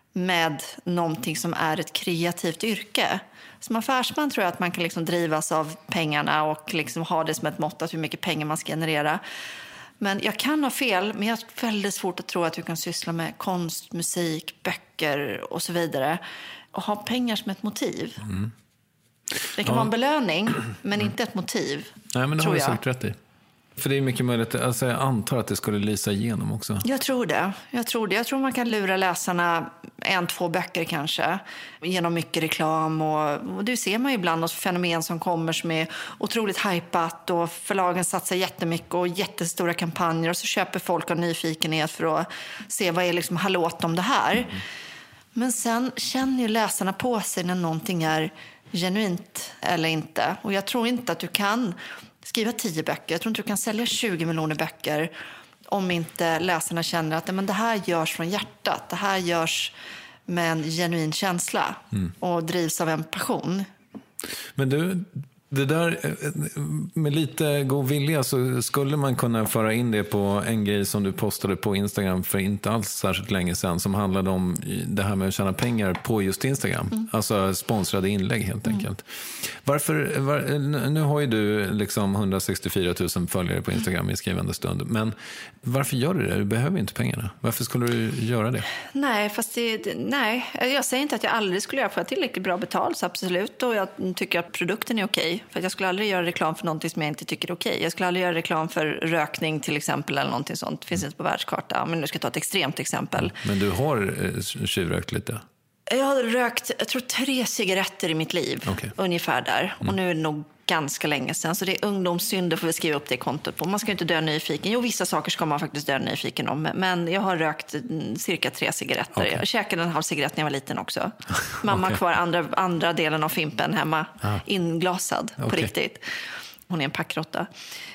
med någonting som är ett kreativt yrke. Som affärsman tror jag att man kan liksom drivas av pengarna och liksom ha det som ett mått av hur mycket pengar man ska generera. Men jag kan ha fel, men jag har väldigt svårt att tro att du kan syssla med konst, musik, böcker och så vidare och ha pengar som ett motiv. Mm. Det kan ja. vara en belöning, men mm. inte ett motiv. Nej, men det tror har jag sagt rätt i. För det är mycket möjligt, alltså jag antar att det skulle lysa igenom också. Jag tror det. Jag tror det. Jag tror man kan lura läsarna en, två böcker kanske. Genom mycket reklam. Och, och det ser man ju ibland hos fenomen som kommer som är otroligt hypat. Och förlagen satsar jättemycket och jättestora kampanjer. Och så köper folk av nyfikenhet för att se vad är liksom hallåt om det här. Mm. Men sen känner ju läsarna på sig när någonting är genuint eller inte. Och jag tror inte att du kan skriva tio böcker. Jag tror inte du kan sälja tjugo miljoner böcker om inte läsarna känner att men det här görs från hjärtat. Det här görs med en genuin känsla mm. och drivs av en passion. Men du, det där med lite god vilja så skulle man kunna föra in det på en grej som du postade på Instagram för inte alls särskilt länge sedan som handlade om det här med att tjäna pengar på just Instagram. Mm. Alltså sponsrade inlägg helt enkelt. Mm. Varför, var, nu har ju du liksom hundrasextiofyra tusen följare på Instagram i skrivande stund, men varför gör du det? Du behöver inte pengarna. Varför skulle du göra det? Nej, fast det, nej, jag säger inte att jag aldrig skulle göra för att tillräckligt bra betalt, så absolut, och jag tycker att produkten är okej. För jag skulle aldrig göra reklam för någonting som jag inte tycker är okej. Jag skulle aldrig göra reklam för rökning till exempel eller någonting sånt. Det finns inte på världskarta. Men nu ska jag ta ett extremt exempel. Men du har tjuvrökt lite? Jag har rökt, jag tror tre cigaretter i mitt liv. Okay. Ungefär där. Mm. Och nu är det nog ganska länge sedan. Så det är ungdomssynder, får vi skriva upp det kontot på. Man ska inte dö nyfiken. Jo, vissa saker ska man faktiskt dö nyfiken om. Men jag har rökt cirka tre cigaretter. Okay. Jag käkade en halv cigarett när jag var liten också. Mamma okay. kvar andra, andra delen av Fimpen hemma. Ah. Inglasad på okay. riktigt. Hon är en packrotta.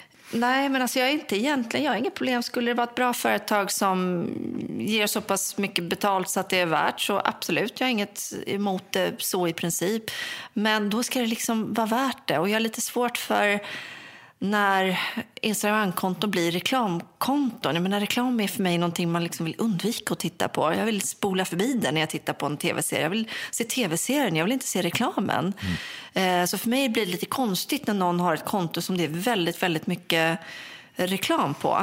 Nej, men alltså jag är inte egentligen, jag har inget problem. Skulle det vara ett bra företag som ger så pass mycket betalt så att det är värt, så absolut, jag har inget emot det så i princip. Men då ska det liksom vara värt det. Och jag har lite svårt för när Instagram-konton blir reklamkonton. Jag menar, reklam är för mig någonting man liksom vill undvika att titta på. Jag vill spola förbi den när jag tittar på en tv-serie. Jag vill se tv-serien, jag vill inte se reklamen. Mm. Så för mig blir det lite konstigt när någon har ett konto som det är väldigt, väldigt mycket reklam på.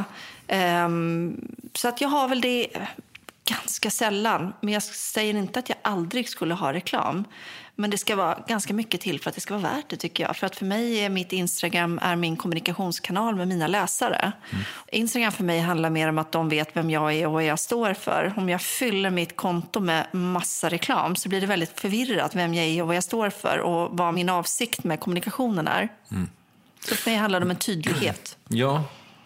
Så att jag har väl det ganska sällan. Men jag säger inte att jag aldrig skulle ha reklam. Men det ska vara ganska mycket till för att det ska vara värt det, tycker jag. För att för mig är mitt Instagram är min kommunikationskanal med mina läsare. Mm. Instagram för mig handlar mer om att de vet vem jag är och vad jag står för. Om jag fyller mitt konto med massa reklam så blir det väldigt förvirrat vem jag är och vad jag står för. Och vad min avsikt med kommunikationen är. Mm. Så för mig handlar det om en tydlighet. Ja,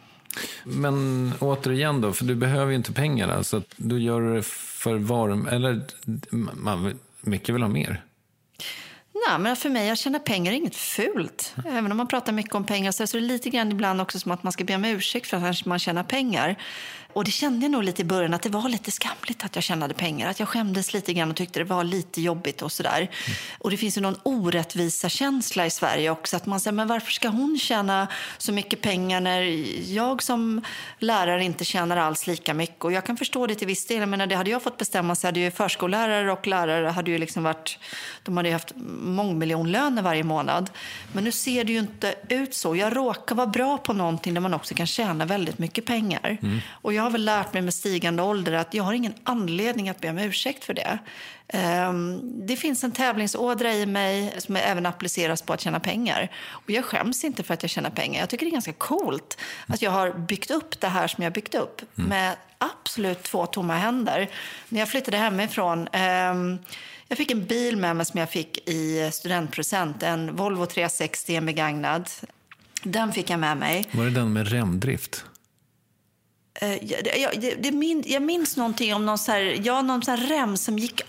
men återigen då, för du behöver ju inte pengarna. Så att du gör det för varm, eller man, mycket vill ha mer. Nej, men för mig att tjäna pengar är inget fult. Även om man pratar mycket om pengar så är det lite grann ibland också som att man ska be om ursäkt för att man tjänar pengar. Och det kände jag nog lite i början att det var lite skamligt att jag tjänade pengar. Att jag skämdes lite grann och tyckte det var lite jobbigt och sådär. Mm. Och det finns ju någon orättvisa känsla i Sverige också. Att man säger, men varför ska hon tjäna så mycket pengar när jag som lärare inte tjänar alls lika mycket? Och jag kan förstå det till viss del. Men det hade jag fått bestämma så hade ju förskollärare och lärare hade ju liksom varit, de hade ju haft mångmiljonlöner varje månad. Men nu ser det ju inte ut så. Jag råkar vara bra på någonting där man också kan tjäna väldigt mycket pengar. Mm. Och jag har väl lärt mig med stigande ålder att jag har ingen anledning att be om ursäkt för det. Det finns en tävlingsådra i mig som även appliceras på att tjäna pengar. Och jag skäms inte för att jag tjänar pengar. Jag tycker det är ganska coolt att jag har byggt upp det här som jag har byggt upp mm. med absolut två tomma händer. När jag flyttade hemifrån, jag fick en bil med mig som jag fick i studentpresent. En Volvo trehundrasextio, en begagnad. Den fick jag med mig. Var det den med remdrift? Jag, jag, det min, jag minns någonting om någon, så här, ja, någon så här rem som gick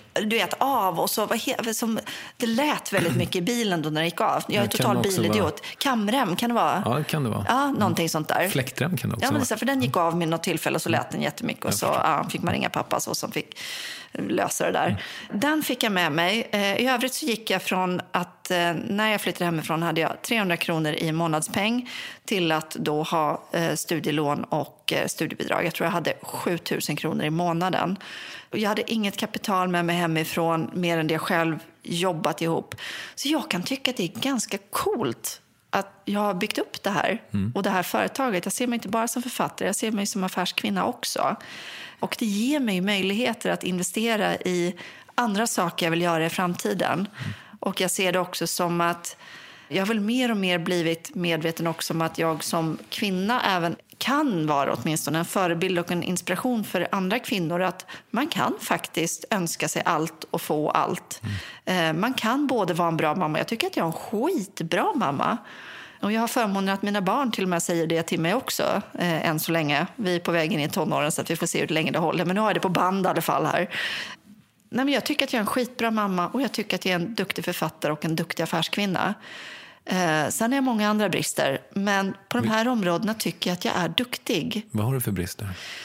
du vet, av och så var he- som, det lät väldigt mycket i bilen då när det gick av. Jag är Det total kan också bilidiot. vara- Kamrem, kan det vara? Ja, det kan det vara. Ja, någonting sånt där. Fläktrem kan det också Ja, men det är vara. så här, för den gick av med något tillfälle och så lät den jättemycket och så ja, fick man ringa pappa så som fick lösa det där. Den fick jag med mig. Eh, I övrigt så gick jag från att eh, när jag flyttade hemifrån hade jag trehundra kronor i månadspeng till att då ha eh, studielån och eh, studiebidrag. Jag tror jag hade sjutusen kronor i månaden. Och jag hade inget kapital med mig hemifrån mer än det jag själv jobbat ihop. Så jag kan tycka att det är ganska coolt att jag har byggt upp det här mm. och det här företaget. Jag ser mig inte bara som författare, jag ser mig som affärskvinna också. Och det ger mig möjligheter att investera i andra saker jag vill göra i framtiden. Mm. Och jag ser det också som att jag har väl mer och mer blivit medveten också om att jag som kvinna även kan vara åtminstone en förebild och en inspiration för andra kvinnor. Att man kan faktiskt önska sig allt och få allt. Mm. Man kan både vara en bra mamma. Jag tycker att jag är en skitbra mamma. Och jag har förmånen att mina barn till och med säger det till mig också eh, än så länge. Vi är på väg in i tonåren så att vi får se hur länge det håller. Men nu har jag det på band i alla fall här. Nej, men jag tycker att jag är en skitbra mamma och jag tycker att jag är en duktig författare och en duktig affärskvinna. Eh, sen är jag många andra brister. Men på de här områdena tycker jag att jag är duktig. Vad har du för brister?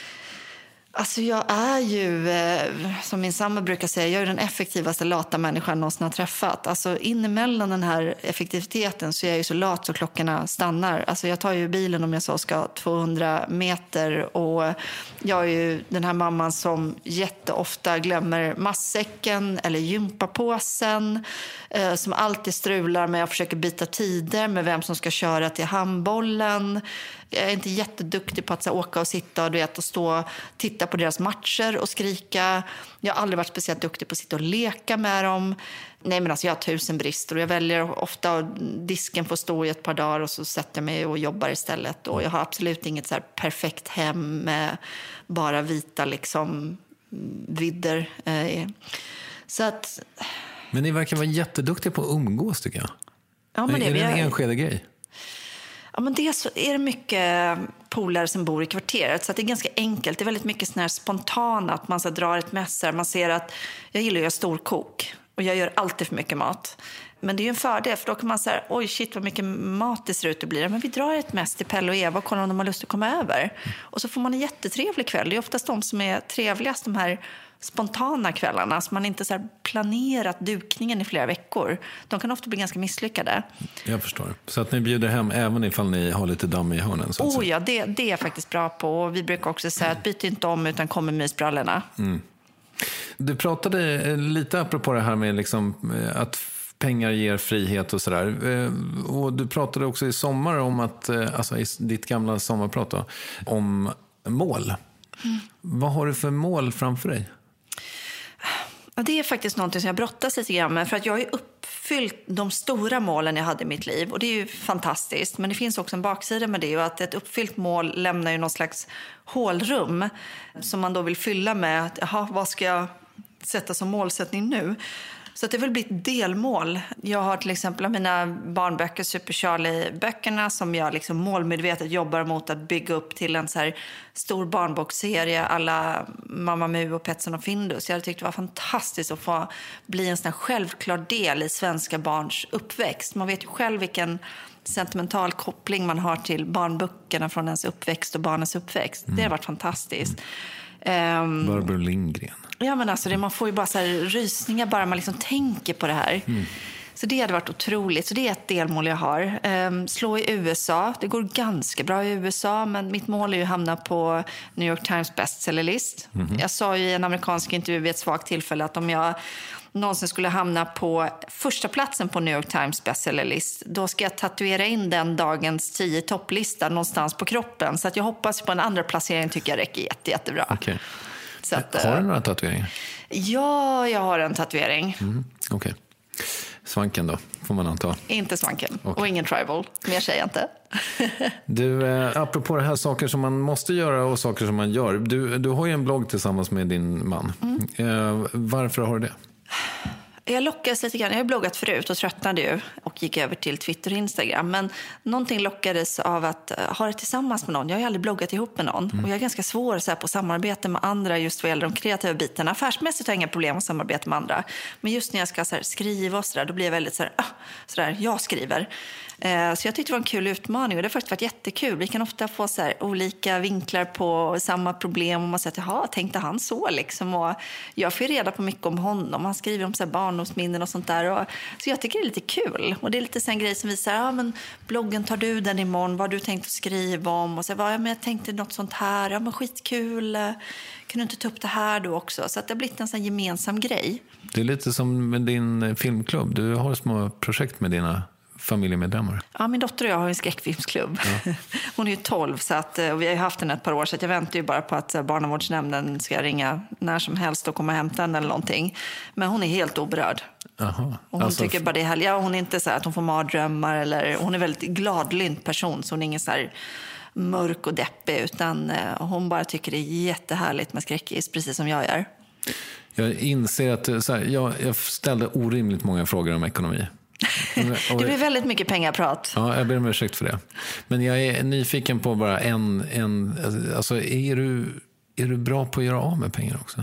Alltså jag är ju, eh, som min sambo brukar säga, jag är den effektivaste lata människan någonsin har träffat. Alltså inemellan den här effektiviteten så är jag ju så lat så klockorna stannar. Alltså jag tar ju bilen om jag så ska tvåhundra meter och jag är ju den här mamman som jätteofta glömmer matsäcken eller gympapåsen. Eh, som alltid strular med jag försöker byta tider med vem som ska köra till handbollen. Jag är inte jätteduktig på att så, åka och sitta och, du vet, och stå och titta på deras matcher och skrika. Jag har aldrig varit speciellt duktig på att sitta och leka med dem. Nej, men alltså jag har tusen brister och jag väljer ofta att disken får stå i ett par dagar och så sätter jag mig och jobbar istället. Och jag har absolut inget så här perfekt hem med bara vita liksom vidder. Så att... Men ni verkar vara jätteduktiga på att umgås, tycker jag. Ja, men det är det en är... enskede grej? Ja, men det så är det mycket polare som bor i kvarteret så att det är ganska enkelt. Det är väldigt mycket sån här spontant att man så drar ett mässar. Man ser att jag gillar att göra storkok och jag gör alltid för mycket mat. Men det är ju en fördel för då kan man säga oj shit vad mycket mat det ser ut att bli. Men vi drar ett mäss till Pelle och Eva och kollar om de har lust att komma över. Och så får man en jättetrevlig kväll. Det är oftast de som är trevligast, de här spontana kvällarna. Så man inte så här planerat dukningen i flera veckor. De kan ofta bli ganska misslyckade. Jag förstår. Så att ni bjuder hem även ifall ni har lite damm i hörnen? Så att oh säga. ja, det, det är jag faktiskt bra på. Och vi brukar också säga att byt inte om utan kom med mysbrallorna. Mm. Du pratade lite apropå det här med liksom, att pengar ger frihet och sådär. Och du pratade också i sommar om att, alltså i ditt gamla sommarprat då, om mål. Mm. Vad har du för mål framför dig? Ja, det är faktiskt någonting som jag brottas lite grann med. För att jag har ju uppfyllt de stora målen jag hade i mitt liv. Och det är ju fantastiskt. Men det finns också en baksida med det. Och att ett uppfyllt mål lämnar ju någon slags hålrum. Som man då vill fylla med. Att, jaha, vad ska jag sätta som målsättning nu? Så att det vill bli ett delmål. Jag har till exempel mina barnböcker, Super Charlie-böckerna, som jag liksom målmedvetet jobbar mot att bygga upp till en så här stor barnboksserie alla Mamma Mu och Petsen och Findus. Jag tyckte det var fantastiskt att få bli en sån här självklar del i svenska barns uppväxt. Man vet ju själv vilken sentimental koppling man har till barnböckerna från ens uppväxt och barnens uppväxt. Mm. Det har varit fantastiskt. Um, Barbro Lindgren. Ja, men alltså det, man får ju bara så här rysningar bara man liksom tänker på det här. Mm. Så det hade varit otroligt. Så det är ett delmål jag har. Um, slå i U S A. Det går ganska bra i U S A, men mitt mål är ju att hamna på New York Times bestsellerlist. Mm. Jag sa ju i en amerikansk intervju vid ett svagt tillfälle att om jag någonsin skulle hamna på första platsen på New York Times bestsellerlist, då ska jag tatuera in den dagens tio topplista någonstans på kroppen. Så att jag hoppas på en andra placering, tycker jag räcker jätte, jättebra. Okay. Så att, har du några tatueringar? Ja, jag har en tatuering. Mm. Okej. Okay. Svanken då, får man anta? Inte svanken. Okay. Och ingen tribal. Mer säger jag inte. Du, eh, apropå det här, saker som man måste göra och saker som man gör. Du, du har ju en blogg tillsammans med din man. Mm. Eh, varför har du det? Jag lockades lite grann. Jag har bloggat förut och tröttnade ju och gick över till Twitter och Instagram. Men någonting lockades av att ha det tillsammans med någon. Jag har ju aldrig bloggat ihop med någon. Mm. Och jag är ganska svår så här, på samarbete med andra just vad gäller de kreativa bitarna. Affärsmässigt har jag inga problem att samarbeta med andra. Men just när jag ska så här, skriva och sådär, då blir jag väldigt så här, ah, så där, jag skriver. Eh, så jag tyckte det var en kul utmaning och det har faktiskt varit jättekul. Vi kan ofta få så här, olika vinklar på samma problem och man säger att jaha, tänkte han så liksom. Och jag får reda på mycket om honom. Han skriver om så här, barndomsminnen och sånt där. Och, så jag tycker det är lite kul. Och det är lite så en grej som visar, ja men bloggen, tar du den imorgon? Vad har du tänkt att skriva om? Och så ja, men jag tänkte något sånt här. Ja men skitkul. Kan du inte ta upp det här då också? Så att det har blivit en sån gemensam grej. Det är lite som med din filmklubb. Du har små projekt med dina familjemedlemmar. Ja, min dotter och jag har en skräckfilmsklubb. Ja. Hon är ju tolv så att, och vi har ju haft den ett par år så att jag väntar ju bara på att barnavårdsnämnden ska ringa när som helst och komma och hämta den eller någonting. Men hon är helt oberörd. Aha. Och hon alltså... tycker bara det är härligt. Ja, hon är inte så här att hon får mardrömmar eller hon är väldigt gladlynt person så hon är ingen så här mörk och deppig utan hon bara tycker det är jättehärligt med skräckis precis som jag gör. Jag inser att så här, jag, jag ställde orimligt många frågor om ekonomi. Det blir väldigt mycket pengaprat. Ja, jag ber om ursäkt för det. Men jag är nyfiken på bara en... en alltså, är du, är du bra på att göra av med pengar också?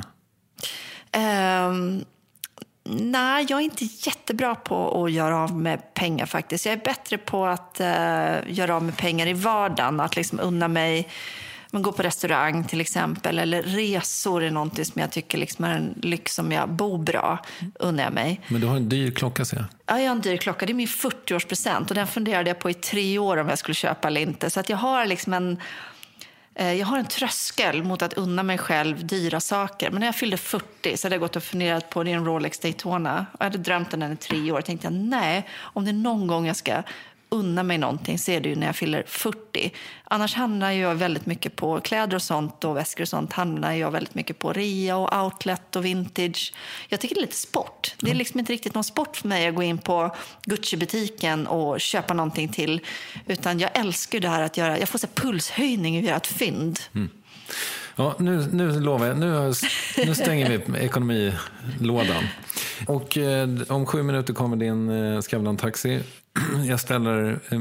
Um, nej, jag är inte jättebra på att göra av med pengar faktiskt. Jag är bättre på att uh, göra av med pengar i vardagen. Att liksom unna mig... Men gå på restaurang till exempel eller resor är någonting som jag tycker liksom är en lyx som jag bor bra unnar jag mig. Men du har en dyr klocka, ser jag. Ja, jag har en dyr klocka. Det är min fyrtioårspresent och den funderade jag på i tre år om jag skulle köpa eller inte. Så att jag har liksom en, eh, jag har en tröskel mot att unna mig själv dyra saker. Men när jag fyllde fyrtio så hade jag gått och funderat på det i en Rolex Daytona. Jag hade drömt den i tre år. Jag tänkte jag, nej, om det är någon gång jag ska unna mig någonting så är det ju när jag fyller fyrtio. Annars handlar jag väldigt mycket på kläder och sånt och väskor och sånt. Handlar jag väldigt mycket på rea och outlet och vintage. Jag tycker det är lite sport. Det är liksom inte riktigt någon sport för mig att gå in på Gucci-butiken och köpa någonting till. Utan jag älskar det här att göra, jag får så pulshöjning och göra ett fynd. Mm. Ja, nu, nu lovar jag. Nu, nu stänger vi ekonomilådan. Och eh, om sju minuter kommer din eh, Skavlan-taxi. Jag ställer eh,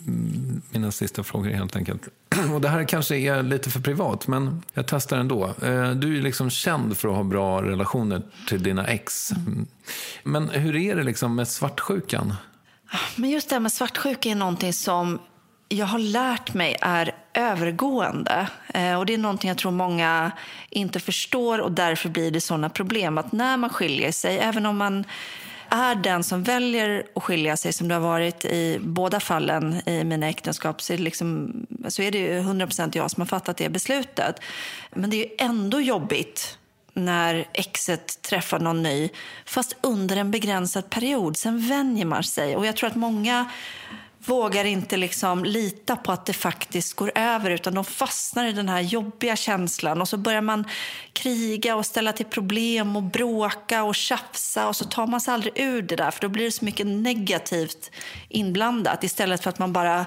mina sista frågor helt enkelt. Och det här kanske är lite för privat, men jag testar ändå. Eh, du är liksom känd för att ha bra relationer till dina ex. Men hur är det liksom med svartsjukan? Men just det här med svartsjuka är någonting som jag har lärt mig är övergående. Eh, och det är någonting jag tror många inte förstår och därför blir det sådana problem. Att när man skiljer sig, även om man är den som väljer att skilja sig som det har varit i båda fallen i mina äktenskap så är det, liksom, så är det ju hundra procent jag som har fattat det beslutet. Men det är ju ändå jobbigt när exet träffar någon ny fast under en begränsad period. Sen vänjer man sig och jag tror att många vågar inte liksom lita på att det faktiskt går över utan de fastnar i den här jobbiga känslan och så börjar man kriga och ställa till problem och bråka och tjafsa och så tar man sig aldrig ur det där för då blir det så mycket negativt inblandat istället för att man bara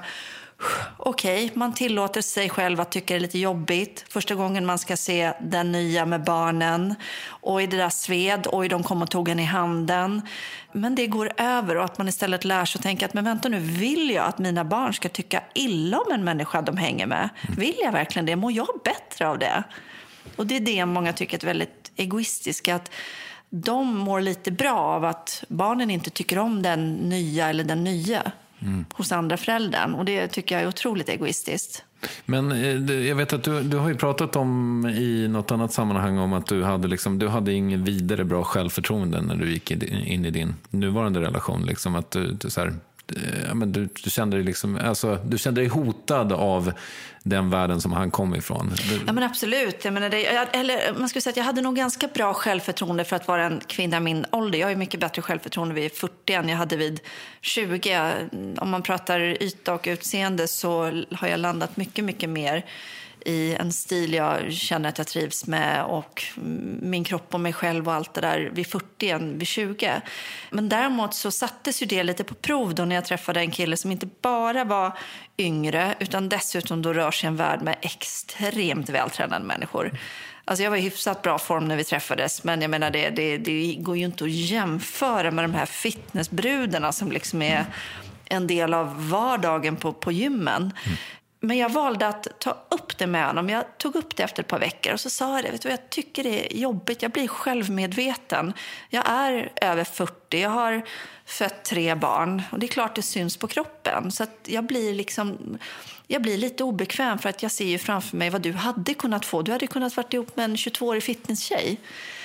okej, okay, man tillåter sig själv att tycka det är lite jobbigt. Första gången man ska se den nya med barnen. Och i det där sved, och de kom och tog en i handen. Men det går över och att man istället lär sig att tänka att men vänta nu, vill jag att mina barn ska tycka illa om en människa de hänger med? Vill jag verkligen det? Mår jag bättre av det? Och det är det många tycker är väldigt egoistiskt, att de mår lite bra av att barnen inte tycker om den nya eller den nya. Mm. Hos andra föräldrar. Och det tycker jag är otroligt egoistiskt. Men jag vet att du, du har ju pratat om i något annat sammanhang om att du hade, liksom, du hade ingen vidare bra självförtroende när du gick in i din nuvarande relation. Liksom, att du, du, så här, ja, men du, du, kände dig liksom, alltså, du kände dig hotad av den världen som han kom ifrån. Ja men absolut. Jag menar det, eller man skulle säga att jag hade nog ganska bra självförtroende för att vara en kvinna i min ålder. Jag har ju mycket bättre självförtroende vid fyrtio än jag hade vid tjugo. Om man pratar yta och utseende så har jag landat mycket, mycket mer i en stil jag känner att jag trivs med och min kropp och mig själv och allt det där vid fyrtio än vid tjugo. Men däremot så sattes ju det lite på prov då när jag träffade en kille som inte bara var yngre utan dessutom då rör sig en värld med extremt vältränade människor. Alltså jag var i hyfsat bra form när vi träffades, men jag menar det, det, det går ju inte att jämföra med de här fitnessbrudarna som liksom är en del av vardagen på, på gymmen. Mm. Men jag valde att ta upp det med honom. Jag tog upp det efter ett par veckor och så sa jag det. Vet du, jag tycker det är jobbigt. Jag blir självmedveten. Jag är över fyrtio. Jag har fött tre barn. Och det är klart det syns på kroppen. Så att jag blir liksom... Jag blir lite obekväm för att jag ser ju framför mig vad du hade kunnat få. Du hade kunnat vara ihop med en tjugotvåårig fitnesstjej.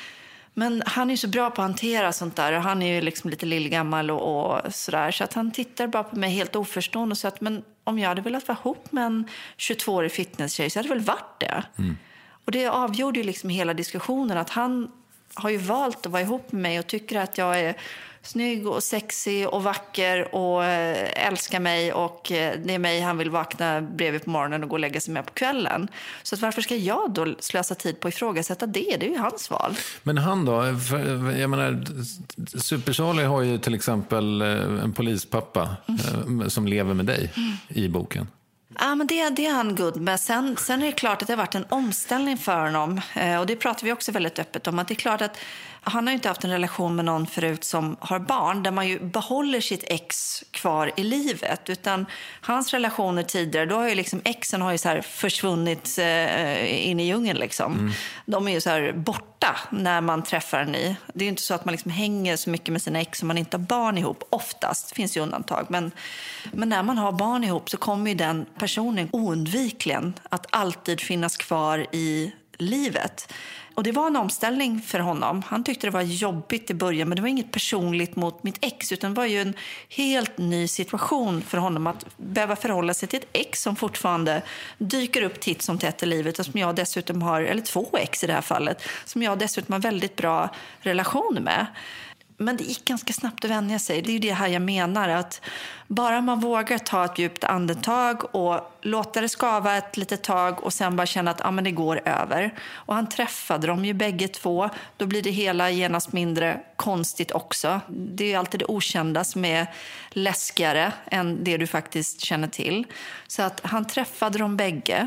Men han är ju så bra på att hantera sånt där. Och han är ju liksom lite lillgammal och, och sådär. Så att han tittar bara på mig helt oförstående och sa att men om jag hade velat vara ihop med en tjugotvåårig fitnesstjej så hade det väl varit det. Mm. Och det avgjorde ju liksom hela diskussionen. Att han har ju valt att vara ihop med mig och tycker att jag är snygg och sexig och vacker och älskar mig. Och det är mig han vill vakna bredvid på morgonen och gå och lägga sig med på kvällen. Så att varför ska jag då slösa tid på att ifrågasätta det? Det är ju hans val. Men han då? Jag menar, Super-Charlie har ju till exempel en polispappa mm. som lever med dig mm. i boken. Ja, men det, det är han good med. Sen, sen är det klart att det har varit en omställning för honom. Och det pratar vi också väldigt öppet om. Att det är klart att han har inte haft en relation med någon förut som har barn. Där man ju behåller sitt ex kvar i livet. Utan hans relationer tidigare, då har ju liksom exen har ju så här försvunnit eh, in i djungeln liksom. Mm. De är ju så här borta när man träffar en ny. Det är ju inte så att man liksom hänger så mycket med sina ex om man inte har barn ihop. Oftast, det finns ju undantag. Men, men när man har barn ihop så kommer ju den personen oundvikligen att alltid finnas kvar i livet. Och det var en omställning för honom. Han tyckte det var jobbigt i början, men det var inget personligt mot mitt ex, utan det var ju en helt ny situation för honom att behöva förhålla sig till ett ex som fortfarande dyker upp titt som tätt i livet och som jag dessutom har, eller två ex i det här fallet, som jag dessutom har väldigt bra relation med. Men det gick ganska snabbt att vänja sig. Det är ju det här jag menar, att bara man vågar ta ett djupt andetag och låta det skava ett litet tag och sen bara känna att ah, men det går över. Och han träffade dem ju bägge två. Då blir det hela genast mindre konstigt också. Det är ju alltid det okända som är läskigare än det du faktiskt känner till. Så att han träffade dem bägge.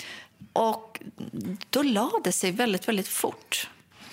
Och då la det sig väldigt, väldigt fort.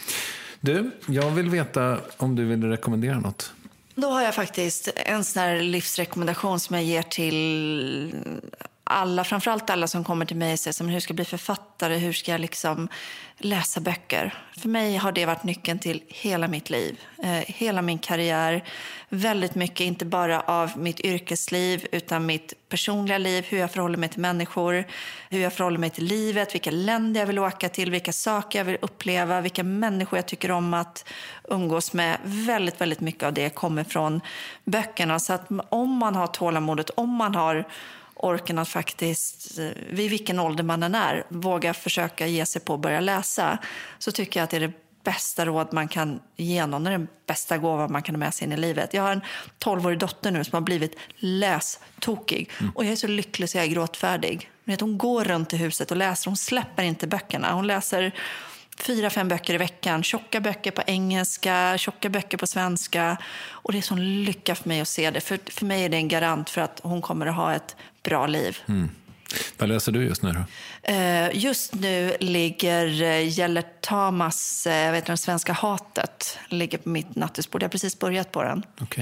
Du, jag vill veta om du vill rekommendera något. Då har jag faktiskt en sån här livsrekommendation som jag ger till alla, framförallt alla som kommer till mig och säger som, hur ska jag bli författare, hur ska jag liksom läsa böcker. För mig har det varit nyckeln till hela mitt liv, eh, hela min karriär. Väldigt mycket, inte bara av mitt yrkesliv utan mitt personliga liv, hur jag förhåller mig till människor, hur jag förhåller mig till livet, vilka länder jag vill åka till, vilka saker jag vill uppleva, vilka människor jag tycker om att umgås med. Väldigt, väldigt mycket av det kommer från böckerna. Så att om man har tålamodet, om man har orken att faktiskt, vid vilken ålder man än är, våga försöka ge sig på att börja läsa, så tycker jag att det är det bästa råd man kan ge någon. Det är den bästa gåvan man kan ha med sig in i livet. Jag har en tolvårig dotter nu som har blivit lästokig. Mm. Och jag är så lycklig så jag är gråtfärdig. Men att hon går runt i huset och läser. Hon släpper inte böckerna. Hon läser fyra, fem böcker i veckan. Tjocka böcker på engelska, tjocka böcker på svenska. Och det är sån lycka för mig att se det. För, för mig är det en garant för att hon kommer att ha ett bra liv. Mm. Vad läser du just nu då? Just nu ligger Gäller Tamas, jag vet inte, Den svenska hatet ligger på mitt nattduksbord. Jag har precis börjat på den. Okej.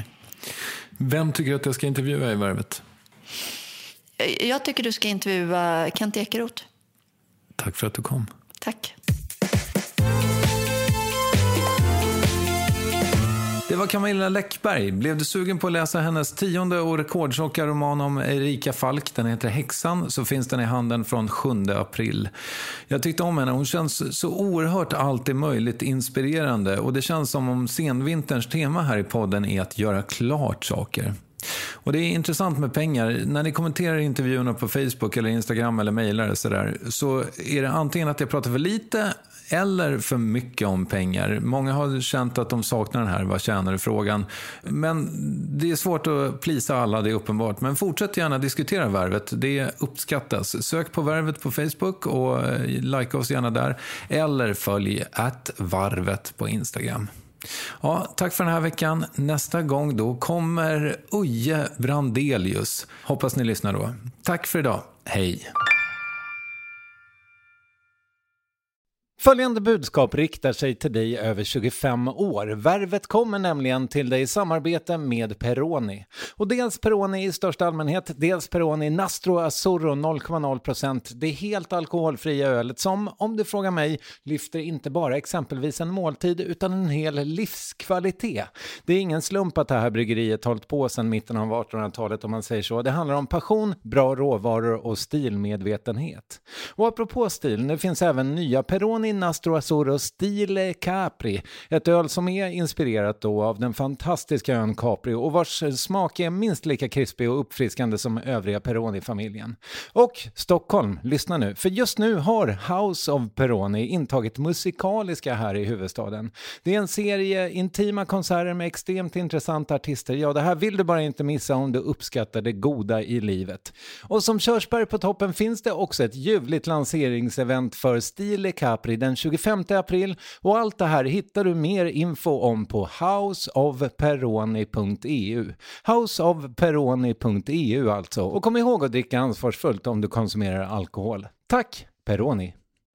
Vem tycker att jag ska intervjua i Värvet? Jag tycker du ska intervjua Kent Ekeroth. Tack för att du kom. Tack. Det var Camilla Läckberg. Blev du sugen på att läsa hennes tionde och rekordtjocka roman om Erika Falk? Den heter Häxan, så finns den i handen från sjunde april. Jag tyckte om henne. Hon känns så oerhört allt är möjligt inspirerande. Och det känns som om senvinterns tema här i podden är att göra klart saker. Och det är intressant med pengar. När ni kommenterar intervjuerna på Facebook eller Instagram eller mejlar så där, så är det antingen att jag pratar för lite eller för mycket om pengar. Många har känt att de saknar den här vad tjänar du frågan. Men det är svårt att plisa alla, det är uppenbart. Men fortsätt gärna diskutera Värvet, det uppskattas. Sök på Värvet på Facebook och like oss gärna där. Eller följ at varvet på Instagram. Ja, tack för den här veckan. Nästa gång då kommer Uje Brandelius. Hoppas ni lyssnar då. Tack för idag. Hej. Följande budskap riktar sig till dig över tjugofem år. Värvet kommer nämligen till dig i samarbete med Peroni. Och dels Peroni i största allmänhet, dels Peroni Nastro Azzurro noll komma noll procent. Det är helt alkoholfria ölet som, om du frågar mig, lyfter inte bara exempelvis en måltid utan en hel livskvalitet. Det är ingen slump att det här bryggeriet hållit på sedan mitten av artonhundratalet om man säger så. Det handlar om passion, bra råvaror och stilmedvetenhet. Och apropå stil, det finns även nya Peroni Nastro Azzurro Stile Capri. Ett öl som är inspirerat då av den fantastiska ön Capri och vars smak är minst lika krispig och uppfriskande som övriga Peroni-familjen. Och Stockholm, lyssna nu, för just nu har House of Peroni intagit musikaliska här i huvudstaden. Det är en serie intima konserter med extremt intressanta artister. Ja, det här vill du bara inte missa om du uppskattar det goda i livet. Och som körsbär på toppen finns det också ett ljuvligt lanseringsevent för Stile Capri den tjugofemte april och allt det här hittar du mer info om på house of peroni punkt e u. house of peroni punkt e u alltså. Och kom ihåg att dricka ansvarsfullt om du konsumerar alkohol. Tack, Peroni!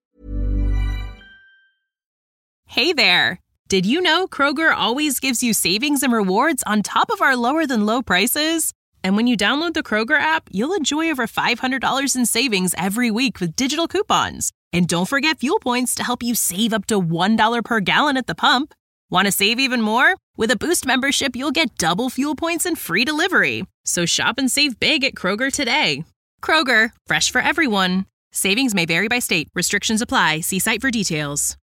Hey there! Did you know Kroger always gives you savings and rewards on top of our lower-than-low prices? And when you download the Kroger app, you'll enjoy over five hundred dollars in savings every week with digital coupons. And don't forget fuel points to help you save up to one dollar per gallon at the pump. Want to save even more? With a Boost membership, you'll get double fuel points and free delivery. So shop and save big at Kroger today. Kroger, fresh for everyone. Savings may vary by state. Restrictions apply. See site for details.